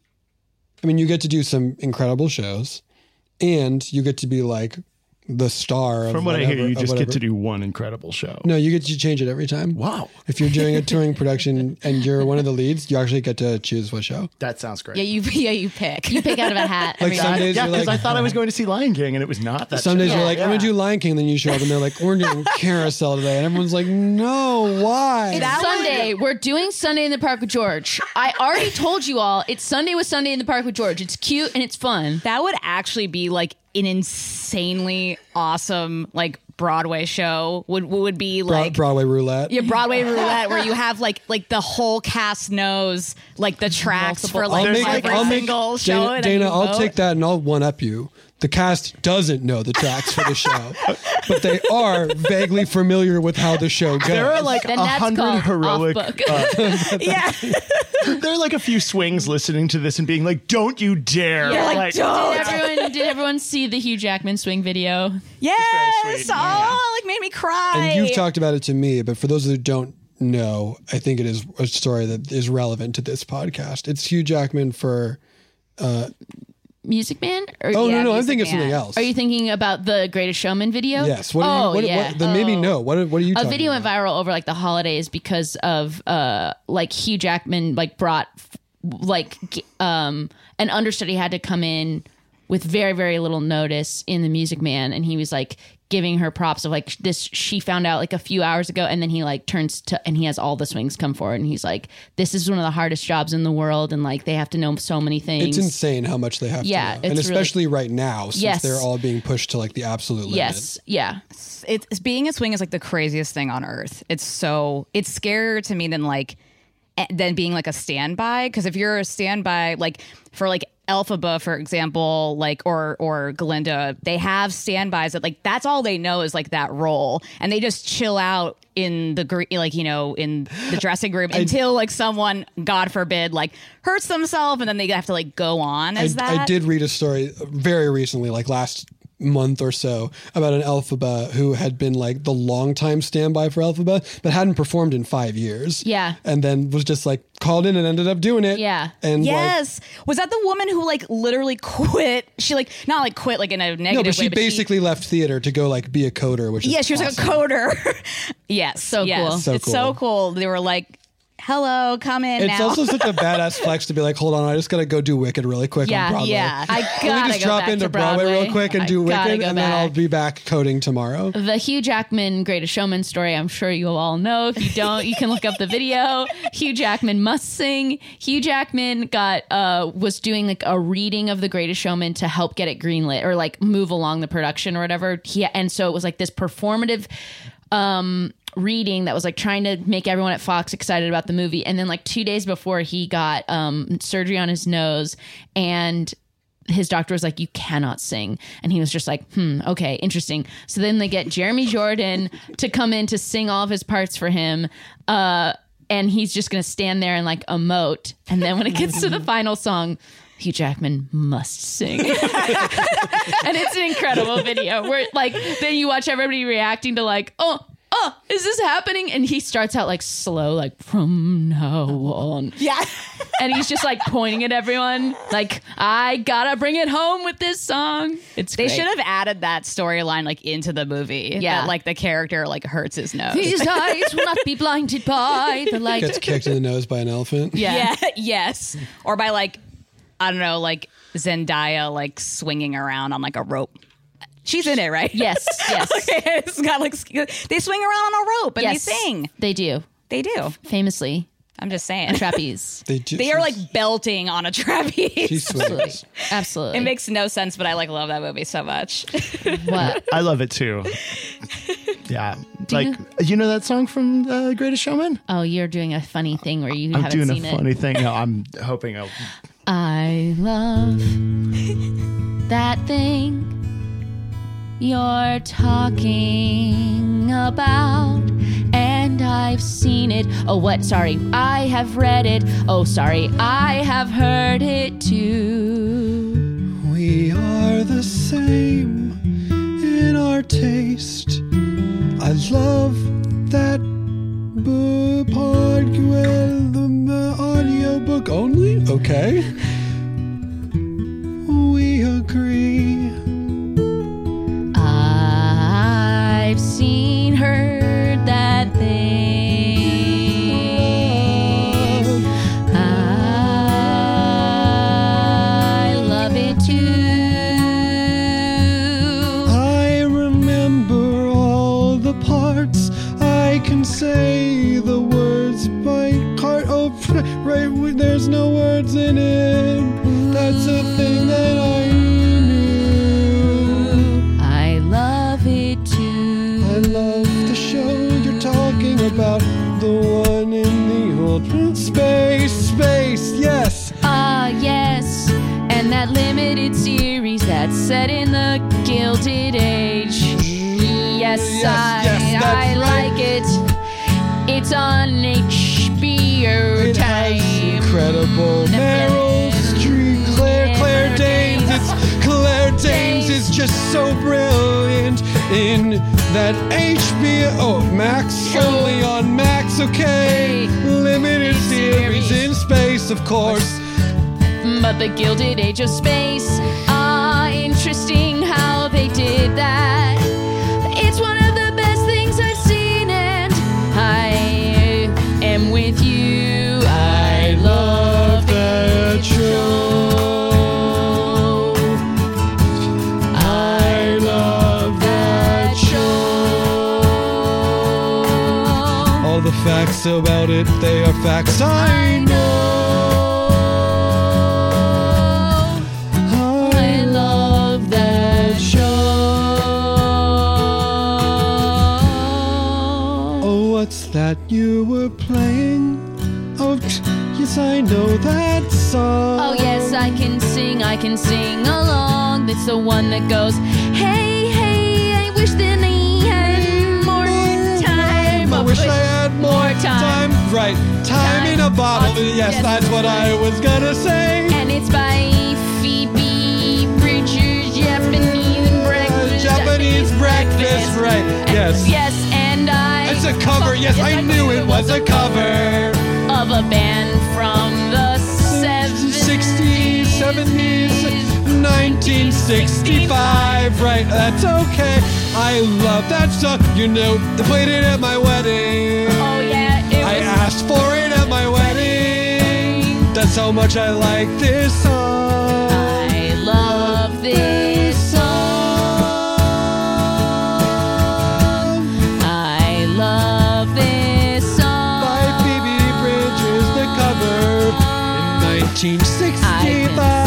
Speaker 6: I mean, you get to do some incredible shows, and you get to be like the star of
Speaker 12: From what I
Speaker 6: whatever,
Speaker 12: hear, you
Speaker 6: of
Speaker 12: just
Speaker 6: whatever.
Speaker 12: get to do one incredible show.
Speaker 6: No, you get to change it every time.
Speaker 12: Wow.
Speaker 6: If you're doing a touring production and you're one of the leads, you actually get to choose what show.
Speaker 12: That sounds great.
Speaker 11: Yeah, you yeah you pick.
Speaker 10: You pick out of a hat.
Speaker 6: Like
Speaker 10: every
Speaker 6: some
Speaker 10: time.
Speaker 6: days
Speaker 12: yeah,
Speaker 6: you're
Speaker 12: because
Speaker 6: like,
Speaker 12: I thought I was going to see Lion King, and it was not that.
Speaker 6: some days
Speaker 12: show.
Speaker 6: you're like, I'm gonna do Lion King, then you show up and they're like, we're doing Carousel today, and everyone's like, no, why?
Speaker 10: It's Sunday. We're doing Sunday in the Park with George. I already told you all. It's Sunday with Sunday in the Park with George. It's cute and it's fun.
Speaker 11: That would actually be like an insanely awesome like Broadway show. Would would be
Speaker 6: Bro-
Speaker 11: like
Speaker 6: Broadway roulette.
Speaker 11: Yeah, Broadway roulette, where you have like like the whole cast knows like the tracks for like
Speaker 6: I'll make,
Speaker 11: every
Speaker 6: I'll make
Speaker 11: single show.
Speaker 6: Dana,
Speaker 11: and
Speaker 6: Dana
Speaker 11: you
Speaker 6: I'll
Speaker 11: vote.
Speaker 6: take that and I'll one up you. The cast doesn't know the tracks for the show, but they are vaguely familiar with how the show goes.
Speaker 12: There are like
Speaker 10: Then
Speaker 12: a
Speaker 10: that's
Speaker 12: hundred
Speaker 10: called
Speaker 12: heroic.
Speaker 10: off book.
Speaker 12: uh,
Speaker 11: Yeah,
Speaker 12: there are like a few swings listening to this and being like, "Don't you dare!"
Speaker 11: You're like, "Don't."
Speaker 10: Did everyone, did everyone see the Hugh Jackman swing video?
Speaker 11: yes.
Speaker 12: sweet.
Speaker 11: Oh, like made me cry.
Speaker 6: and you've talked about it to me, but for those who don't know, I think it is a story that is relevant to this podcast. It's Hugh Jackman for. Uh,
Speaker 10: Music Man? Or,
Speaker 6: oh
Speaker 11: Yeah,
Speaker 6: no, no, I'm
Speaker 11: Music
Speaker 6: thinking of
Speaker 11: Man.
Speaker 6: something else.
Speaker 10: Are you thinking about the Greatest Showman video?
Speaker 6: Yes. What? Are
Speaker 10: oh,
Speaker 6: you, what,
Speaker 10: yeah.
Speaker 6: what then maybe
Speaker 10: Oh.
Speaker 6: no. What? Are- What are you?
Speaker 10: A
Speaker 6: talking
Speaker 10: video
Speaker 6: about?
Speaker 10: went viral over like the holidays because of uh like Hugh Jackman like brought like g- um an understudy had to come in with very very little notice in the Music Man, and he was like giving her props of like this she found out like a few hours ago, and then he like turns to and he has all the swings come forward and he's like, this is one of the hardest jobs in the world and like they have to know so many things.
Speaker 6: It's insane how much they have
Speaker 10: Yeah,
Speaker 6: to know. And
Speaker 10: it's really-
Speaker 6: especially right now, since
Speaker 10: Yes.
Speaker 6: they're all being pushed to like the absolute limit.
Speaker 10: Yes, yeah.
Speaker 11: it's, it's being a swing is like the craziest thing on earth. It's so it's scarier to me than like eh, than being like a standby, because if you're a standby like for like Elphaba, for example, like or or Glinda, they have standbys that like that's all they know is like that role, and they just chill out in the gre- like you know in the dressing room until like someone, God forbid, like hurts themselves, and then they have to like go on
Speaker 6: I,
Speaker 11: as that.
Speaker 6: I did read a story very recently, like last month or so, about an Elphaba who had been like the longtime standby for Elphaba, but hadn't performed in five years.
Speaker 10: Yeah.
Speaker 6: And then was just like called in and ended up doing it.
Speaker 10: Yeah.
Speaker 6: And like,
Speaker 11: Yes. Was that the woman who like literally quit? She like not like quit like in a negative
Speaker 6: no, but
Speaker 11: way,
Speaker 6: she basically left theater to go like be a coder, which is
Speaker 11: yeah, she was
Speaker 6: awesome.
Speaker 11: like a coder. Yes.
Speaker 10: So
Speaker 11: yes.
Speaker 10: cool.
Speaker 6: So
Speaker 11: it's
Speaker 6: cool.
Speaker 11: so cool. They were like, hello, come in
Speaker 6: It's
Speaker 11: now.
Speaker 6: also such a badass flex to be like, hold on, I just gotta go do Wicked really quick
Speaker 10: Yeah,
Speaker 6: on Broadway.
Speaker 11: yeah.
Speaker 10: I
Speaker 6: Let me
Speaker 10: gotta
Speaker 6: just
Speaker 10: go
Speaker 6: drop
Speaker 10: back
Speaker 6: into
Speaker 10: to
Speaker 6: Broadway,
Speaker 10: Broadway
Speaker 6: real quick and
Speaker 10: I
Speaker 6: do
Speaker 10: gotta
Speaker 6: Wicked,
Speaker 10: go
Speaker 6: and then I'll
Speaker 10: back.
Speaker 6: be back coding tomorrow.
Speaker 10: The Hugh Jackman Greatest Showman story, I'm sure you all know. If you don't, you can look up the video. Hugh Jackman must sing. Hugh Jackman got uh was doing like a reading of The Greatest Showman to help get it greenlit or like move along the production or whatever. He, and so it was like this performative um reading that was like trying to make everyone at Fox excited about the movie. And then like two days before, he got um surgery on his nose, and his doctor was like, you cannot sing. And he was just like, hmm, okay, interesting. So then they get Jeremy Jordan to come in to sing all of his parts for him. Uh, and he's just going to stand there and like emote. And then when it gets to the final song, Hugh Jackman must sing. And it's an incredible video where like then you watch everybody reacting to like, oh, oh, is this happening? And he starts out like slow, like from now on.
Speaker 11: Yeah.
Speaker 10: And he's just like pointing at everyone, like, I gotta bring it home with this song. It's
Speaker 11: They
Speaker 10: great.
Speaker 11: should have added that storyline like into the movie.
Speaker 10: Yeah.
Speaker 11: That, like the character like hurts his nose.
Speaker 10: These eyes will not be blinded by the light.
Speaker 6: Gets kicked in the nose by an elephant.
Speaker 10: Yeah.
Speaker 11: Yeah, yes. Or by like, I don't know, like Zendaya like swinging around on like a rope. She's in it, right?
Speaker 10: Yes, yes.
Speaker 11: Okay, it's got like they swing around on a rope and
Speaker 10: Yes,
Speaker 11: they sing.
Speaker 10: They do.
Speaker 11: They do.
Speaker 10: Famously.
Speaker 11: I'm just saying.
Speaker 10: A trapeze.
Speaker 6: They do.
Speaker 11: They are like belting on a trapeze.
Speaker 6: She swings.
Speaker 10: Absolutely.
Speaker 11: It makes no sense, but I like love that movie so much.
Speaker 10: What?
Speaker 12: I love it too. Yeah.
Speaker 10: Do
Speaker 12: like,
Speaker 10: you-
Speaker 12: you know that song from uh, Greatest Showman?
Speaker 10: Oh, you're doing a funny thing where you
Speaker 12: I'm
Speaker 10: haven't
Speaker 12: doing a
Speaker 10: seen
Speaker 12: funny
Speaker 10: it.
Speaker 12: thing. No, I'm hoping I'll.
Speaker 10: I love that thing you're talking about, and I've seen it. Oh, what? Sorry. I have read it. Oh, sorry. I have heard it too.
Speaker 6: We are the same in our taste. I love that book pod, the audio book only. Okay. We agree.
Speaker 10: I've seen, heard that thing. I love it too.
Speaker 6: I remember all the parts. I can say the words by heart. Oh, right, there's no words in it. That's a thing that I knew.
Speaker 10: I love it too.
Speaker 6: I love the show you're talking about. The one in the old space, space, yes.
Speaker 10: Ah, yes. And that limited series that's set in the Gilded Age. Yes,
Speaker 6: Yes,
Speaker 10: I,
Speaker 6: yes, that's
Speaker 10: I
Speaker 6: right.
Speaker 10: like it. It's on H B O
Speaker 6: It
Speaker 10: time.
Speaker 6: has incredible Meryl Streep, Claire, Claire Danes. It's Claire Danes is just so brilliant in that H B O oh, Max, only on Max. Okay, limited series in space, of course.
Speaker 10: But the Gilded Age of Space, ah, interesting how they did that. It's one of the best things I've seen, and I am with you. I love that show. I love that show.
Speaker 6: All the facts about it, they are facts I know.
Speaker 10: I love that show.
Speaker 6: Oh, what's that you were playing? Oh, t- yes, I know that song.
Speaker 10: Oh yes, I can sing, I can sing along. It's the one that goes, hey, hey, I wish that I had more time.
Speaker 6: I wish I had more time. Right, time in a bottle. Yes,
Speaker 10: Yes.
Speaker 6: that's what I was gonna say.
Speaker 10: And it's by Phoebe Bridgers, Japanese breakfast.
Speaker 6: Japanese breakfast, right? Yes.
Speaker 10: Yes, and I.
Speaker 6: It's a cover. Yes, I knew it was a cover.
Speaker 10: Of a band from the
Speaker 6: sixties, seventies, nineteen sixty-five. Right, that's okay. I love that song. You know, they played it at my wedding.
Speaker 10: Oh yeah, it
Speaker 6: I
Speaker 10: was.
Speaker 6: asked for it at my wedding. That's how much I like this song.
Speaker 10: I love this song. I love this song.
Speaker 6: By Phoebe Bridgers, the cover in nineteen sixty-five.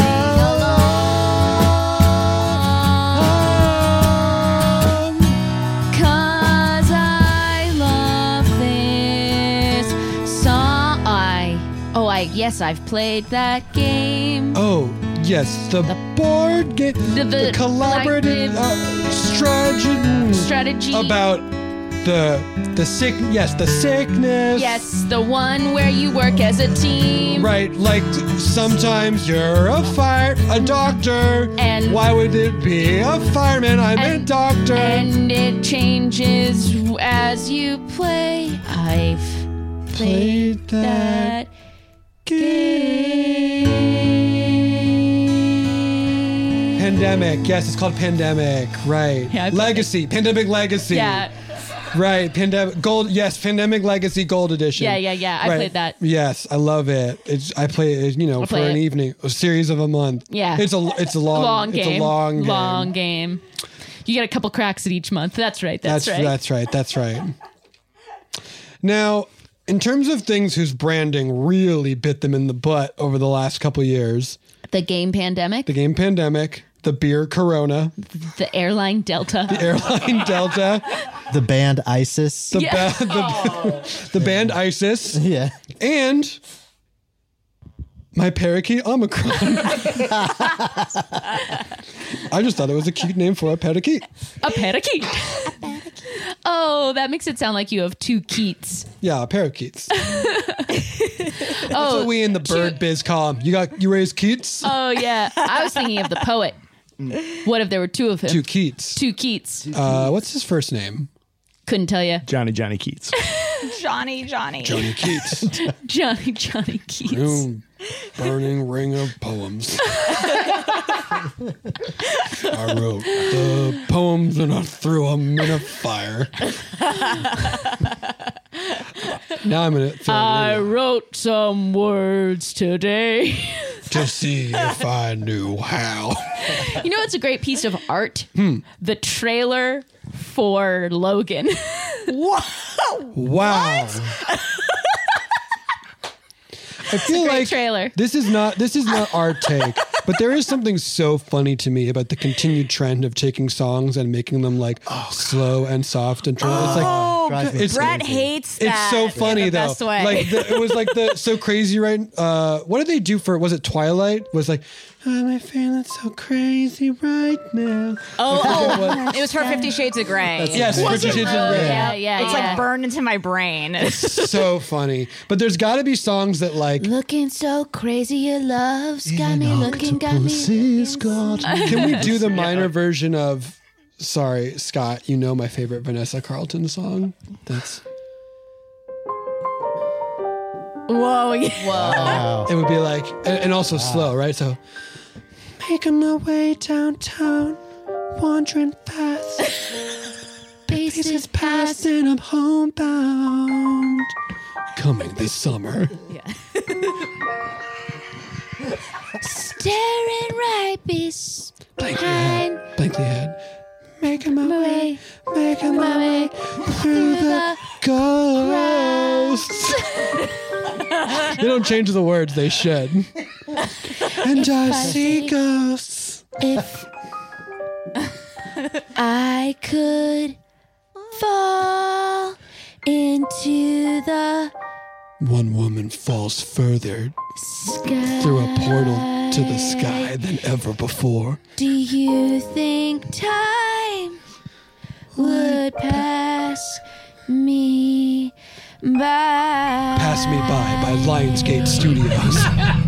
Speaker 10: Cause I love this song. I oh I yes I've played that game.
Speaker 6: Oh, yes, the, board game, the,
Speaker 10: the
Speaker 6: collaborative uh, strategy,
Speaker 10: strategy
Speaker 6: about the the sick. Yes, the sickness.
Speaker 10: Yes, the one where you work as a team.
Speaker 6: Right, like sometimes you're a fire, a doctor,
Speaker 10: And-
Speaker 6: why would it be a fireman? I'm a doctor.
Speaker 10: And it changes as you play. I've played,
Speaker 6: Played that
Speaker 10: that game.
Speaker 6: Pandemic. Yes, it's called Pandemic. Right.
Speaker 10: Yeah, I played
Speaker 6: Legacy. Pandemic Legacy.
Speaker 10: Yeah.
Speaker 6: Right. Pandemic Gold. Yes. Pandemic Legacy Gold Edition.
Speaker 10: Yeah, yeah, yeah. I
Speaker 6: Right.
Speaker 10: played that.
Speaker 6: Yes, I love it. It's I play it, you know,
Speaker 10: I'll
Speaker 6: for
Speaker 10: play
Speaker 6: an
Speaker 10: it.
Speaker 6: evening, a series of a month.
Speaker 10: Yeah.
Speaker 6: It's a it's a long,
Speaker 10: long
Speaker 6: it's
Speaker 10: game.
Speaker 6: a long game.
Speaker 10: Long game. You get a couple cracks at each month. That's right. That's,
Speaker 6: That's
Speaker 10: right.
Speaker 6: that's right. That's right. Now, in terms of things whose branding really bit them in the butt over the last couple years,
Speaker 10: The game Pandemic,
Speaker 6: the game Pandemic, the beer Corona,
Speaker 10: the airline Delta,
Speaker 6: the airline Delta,
Speaker 8: The band ISIS.
Speaker 6: the,
Speaker 10: Yeah.
Speaker 6: ba- the, the band ISIS,
Speaker 8: Yeah.
Speaker 6: and my parakeet Omicron. I just thought it was a cute name for a parakeet.
Speaker 10: a parakeet. Oh, that makes it sound like you have two Keats.
Speaker 6: Yeah, parakeets. That's
Speaker 10: Oh,
Speaker 6: what we in the bird biz call 'em. You got you raise Keats?
Speaker 10: oh yeah. I was thinking of the poet. What if there were two of him?
Speaker 6: Two Keats.
Speaker 10: Two Keats.
Speaker 6: Uh, what's his first name?
Speaker 10: Couldn't tell you.
Speaker 12: Johnny Johnny Keats.
Speaker 11: Johnny, Johnny.
Speaker 6: Johnny Keats.
Speaker 10: Johnny Johnny Keats.
Speaker 6: New burning ring of poems. I wrote the poems and I threw them in a fire. Now I'm gonna throw
Speaker 10: I
Speaker 6: it
Speaker 10: wrote some words today.
Speaker 6: to see if I knew how.
Speaker 10: You know, it's a great piece of art.
Speaker 6: Hmm.
Speaker 10: The trailer for Logan.
Speaker 6: Wow. I feel
Speaker 10: great
Speaker 6: like
Speaker 10: trailer.
Speaker 6: this is not this is not our take, but there is something so funny to me about the continued trend of taking songs and making them like slow and soft and trying. It's like
Speaker 11: Oh,
Speaker 8: Drives me
Speaker 6: it's
Speaker 11: Brett hates that.
Speaker 6: It's so funny
Speaker 11: in the
Speaker 6: though.
Speaker 11: Best way.
Speaker 6: Like the, it was like the so crazy, right? Uh, what did they do for? Was it Twilight? Was like, oh, I'm feeling so crazy right now.
Speaker 11: oh,
Speaker 6: I forget
Speaker 11: oh,
Speaker 6: what-
Speaker 11: it was for Fifty Shades of Grey.
Speaker 6: Yes,
Speaker 11: Was
Speaker 6: Fifty
Speaker 11: it
Speaker 6: Shades of
Speaker 11: really?
Speaker 6: Grey.
Speaker 10: Yeah, yeah,
Speaker 11: It's
Speaker 10: yeah.
Speaker 11: like burned into my brain.
Speaker 6: So funny. But there's got to be songs that like.
Speaker 10: Looking so crazy, your love's got me looking, got me.
Speaker 6: Can we do the minor version of? Sorry, Scott. You know my favorite Vanessa Carlton song. That's.
Speaker 11: Whoa. Yeah.
Speaker 8: Wow.
Speaker 6: It would be like, and, and also slow, right? So, making my way downtown, wandering fast, pieces past, and I'm homebound. Coming this summer.
Speaker 10: Staring right behind.
Speaker 6: Blankly ahead, blankly ahead. Making my way, making my way through the ghosts. They don't change the words, they should. And I see ghosts.
Speaker 10: If I could fall into the
Speaker 6: One woman falls further
Speaker 10: sky.
Speaker 6: through a portal to the sky than ever before.
Speaker 10: Do you think time would pass me by?
Speaker 6: Pass Me By by Lionsgate Studios.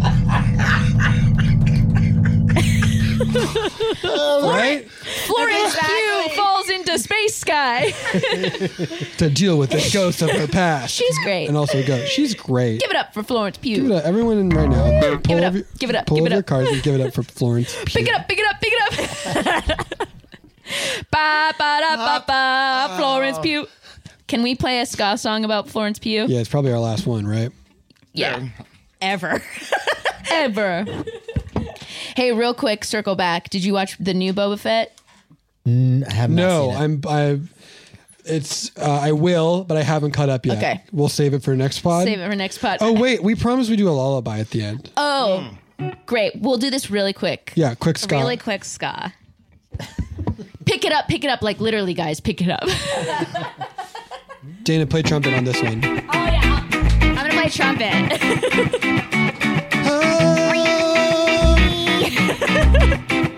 Speaker 6: Right?
Speaker 10: Florence Pugh falls into space sky.
Speaker 6: To deal with the ghost of her past.
Speaker 10: She's great.
Speaker 6: And also go. She's great.
Speaker 10: Give it up for Florence Pugh.
Speaker 6: Give it up. Everyone in right now. Pull
Speaker 10: it up.
Speaker 6: over-
Speaker 10: Give it up.
Speaker 6: Pull
Speaker 10: Give
Speaker 6: over
Speaker 10: it
Speaker 6: your
Speaker 10: up.
Speaker 6: cars and give it up for Florence Pugh.
Speaker 10: Pick it up, pick it up, pick it up. Ba ba da ba ba. Florence Pugh. Can we play a ska song about Florence Pugh?
Speaker 6: Yeah, it's probably our last one, right?
Speaker 10: Yeah.
Speaker 11: Ever.
Speaker 10: Ever. Hey, real quick, circle back. Did you watch the new Boba Fett?
Speaker 8: Mm, I have not
Speaker 6: No,
Speaker 8: seen it.
Speaker 6: I'm. I. It's. Uh, I will, but I haven't caught up yet.
Speaker 10: Okay.
Speaker 6: We'll save it for next pod.
Speaker 10: Save it for next pod.
Speaker 6: Oh wait, we promised we do a lullaby at the end.
Speaker 10: Oh, great. We'll do this really quick.
Speaker 6: Yeah, quick Scott.
Speaker 11: Really quick ska.
Speaker 10: Pick it up, pick it up. Like literally, guys, pick it up.
Speaker 6: Dana, play trumpet on this one.
Speaker 11: Oh, yeah. I'm going to play trumpet.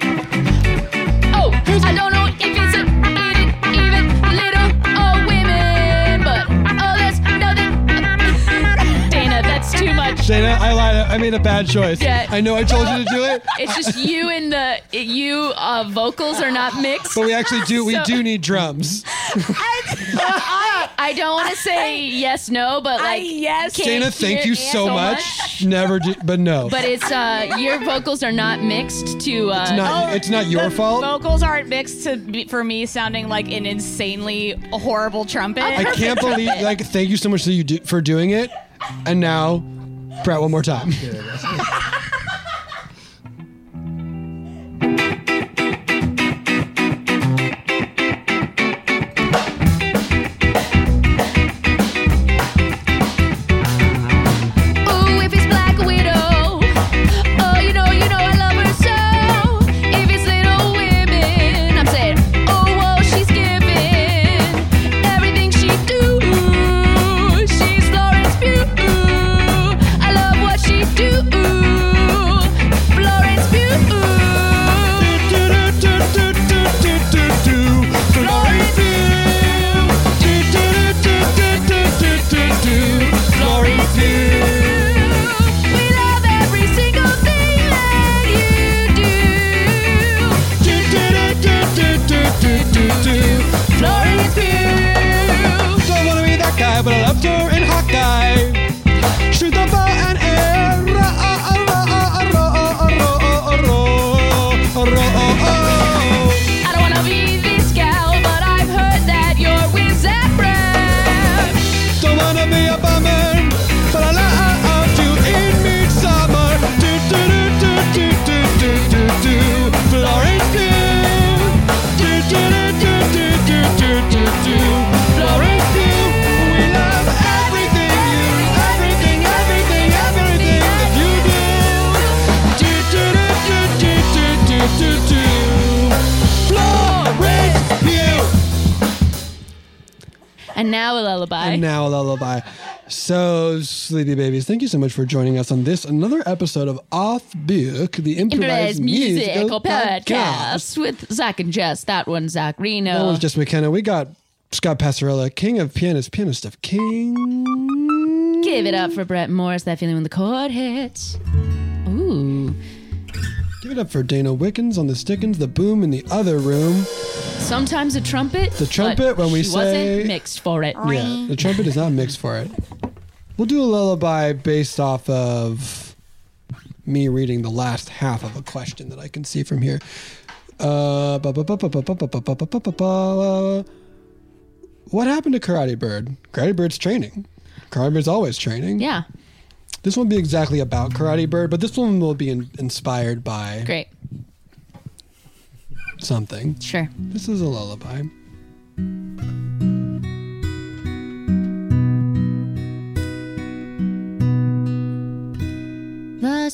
Speaker 10: Oh, I don't know if it's a, even, even little old women.
Speaker 6: Dana, I lied. I made a bad choice.
Speaker 10: Yeah.
Speaker 6: I know I told you to do it.
Speaker 10: It's just you and the you uh, vocals are not mixed.
Speaker 6: But we actually do. We
Speaker 10: So-
Speaker 6: do need drums.
Speaker 10: I, I don't want to say yes, no, but like
Speaker 11: yes.
Speaker 6: Dana, thank you so much. Never, do, but no.
Speaker 10: But it's uh, your vocals are not mixed to. Uh,
Speaker 6: It's not- it's not your
Speaker 11: the
Speaker 6: fault.
Speaker 11: Vocals aren't mixed to be, for me sounding like an insanely horrible trumpet.
Speaker 6: I can't believe. Like, thank you so much for you do, for doing it. And now, Brett, one more time.
Speaker 7: Ooh, if it's Black Widow, oh, you know, you know I love her so. If it's Little Women, I'm saying, oh, whoa, she's giving everything she do. She's Florence Pugh. I love what she do. Florence Pugh. Florence Florence Pugh. We love every single thing that you do. Florence Pugh.
Speaker 6: Don't wanna be that guy, but I loved her in Hawkeye. Shoot the bow and arrow.
Speaker 7: I don't wanna be this gal, but I've heard that you're with Zach Braff.
Speaker 6: Don't wanna be a bummer, but I love you in Midsummer. Do do do do do do do do. Florence Pugh. Do do do do do do do do. Florence Pugh. We love everything you, everything, everything, everything that you do. Do do do do do do do do. Florence Pugh.
Speaker 10: and now a lullaby.
Speaker 6: And now a lullaby. So, sleepy babies, thank you so much for joining us on this another episode of Off Book, the improvised
Speaker 10: Improvised musical
Speaker 6: musical podcast.
Speaker 10: podcast with Zach and Jess. That one, Zach Reno.
Speaker 6: That was just McKenna. We got Scott Passarella, king of pianists, pianist of king.
Speaker 10: Give it up for Brett Morris. That feeling when the chord hits. Ooh.
Speaker 6: Give it up for Dana Wickens on the Stickens, the boom in the other room.
Speaker 10: Sometimes a trumpet.
Speaker 6: The trumpet
Speaker 10: but
Speaker 6: when we
Speaker 10: she
Speaker 6: say
Speaker 10: wasn't mixed for it.
Speaker 6: Yeah, the trumpet is not mixed for it. We'll do a lullaby based off of me reading the last half of a question that I can see from here. Uh, ba- ba- ba- ba- ba- ba- ba- ba- ba- ba- ba- ba- What happened to Karate Bird? Karate Bird's training. Karate Bird's always training.
Speaker 10: Yeah.
Speaker 6: This won't be exactly about Karate Bird, but this one will be in- inspired by
Speaker 10: Great.
Speaker 6: something.
Speaker 10: Sure.
Speaker 6: This is a lullaby.
Speaker 7: The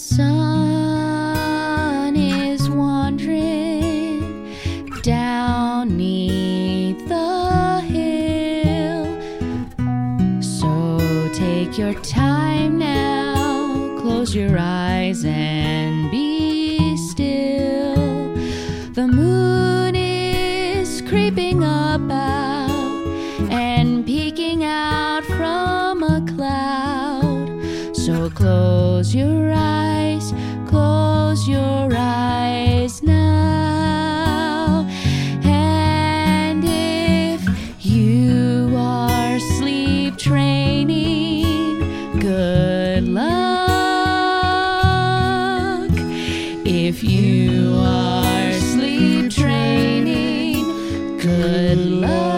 Speaker 7: sun is wandering down neath the hill. So take your time now, close your eyes and be still. The moon is creeping about and peeking out from a cloud. So close your eyes, close your eyes now. And if you are sleep training, good luck. If you are sleep training, good luck.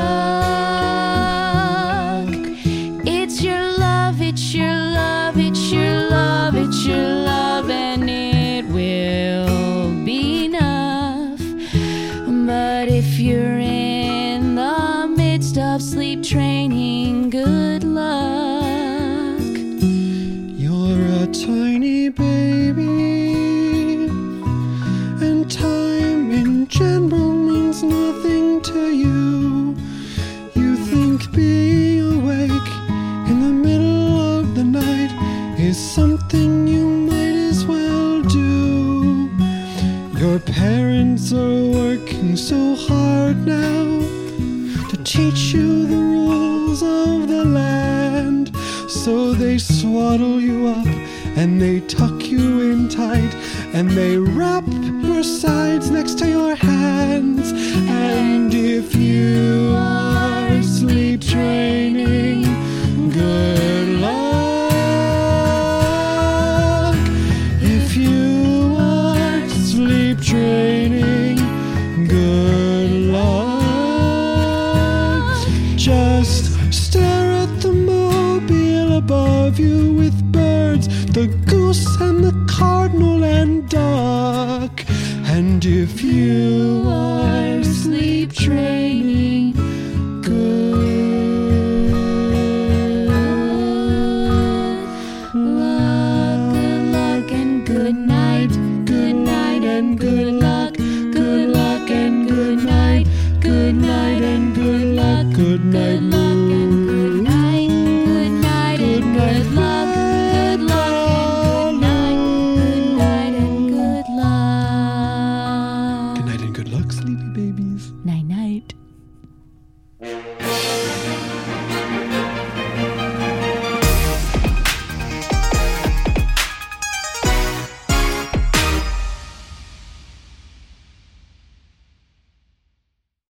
Speaker 7: It's your love, it's your love, it's your love, it's your love, and it will be enough. But if you're in the midst of sleep training, good luck.
Speaker 6: You're a tiny baby, and time in general means nothing to you. You think being awake in the middle of the night is something you might as well do. Your parents are working so hard now to teach you the rules of the land. So they swaddle you up and they tuck you in tight, and they wrap your sides next to your hands. And if you are sleep training, good luck. If you are sleep training, good luck. Just stare at the mobile above you with birds, the goose and the cardinal and duck. And if you are sleep training, good luck, good luck and good night, good night and good luck, good luck and good night, good night and good luck, good night,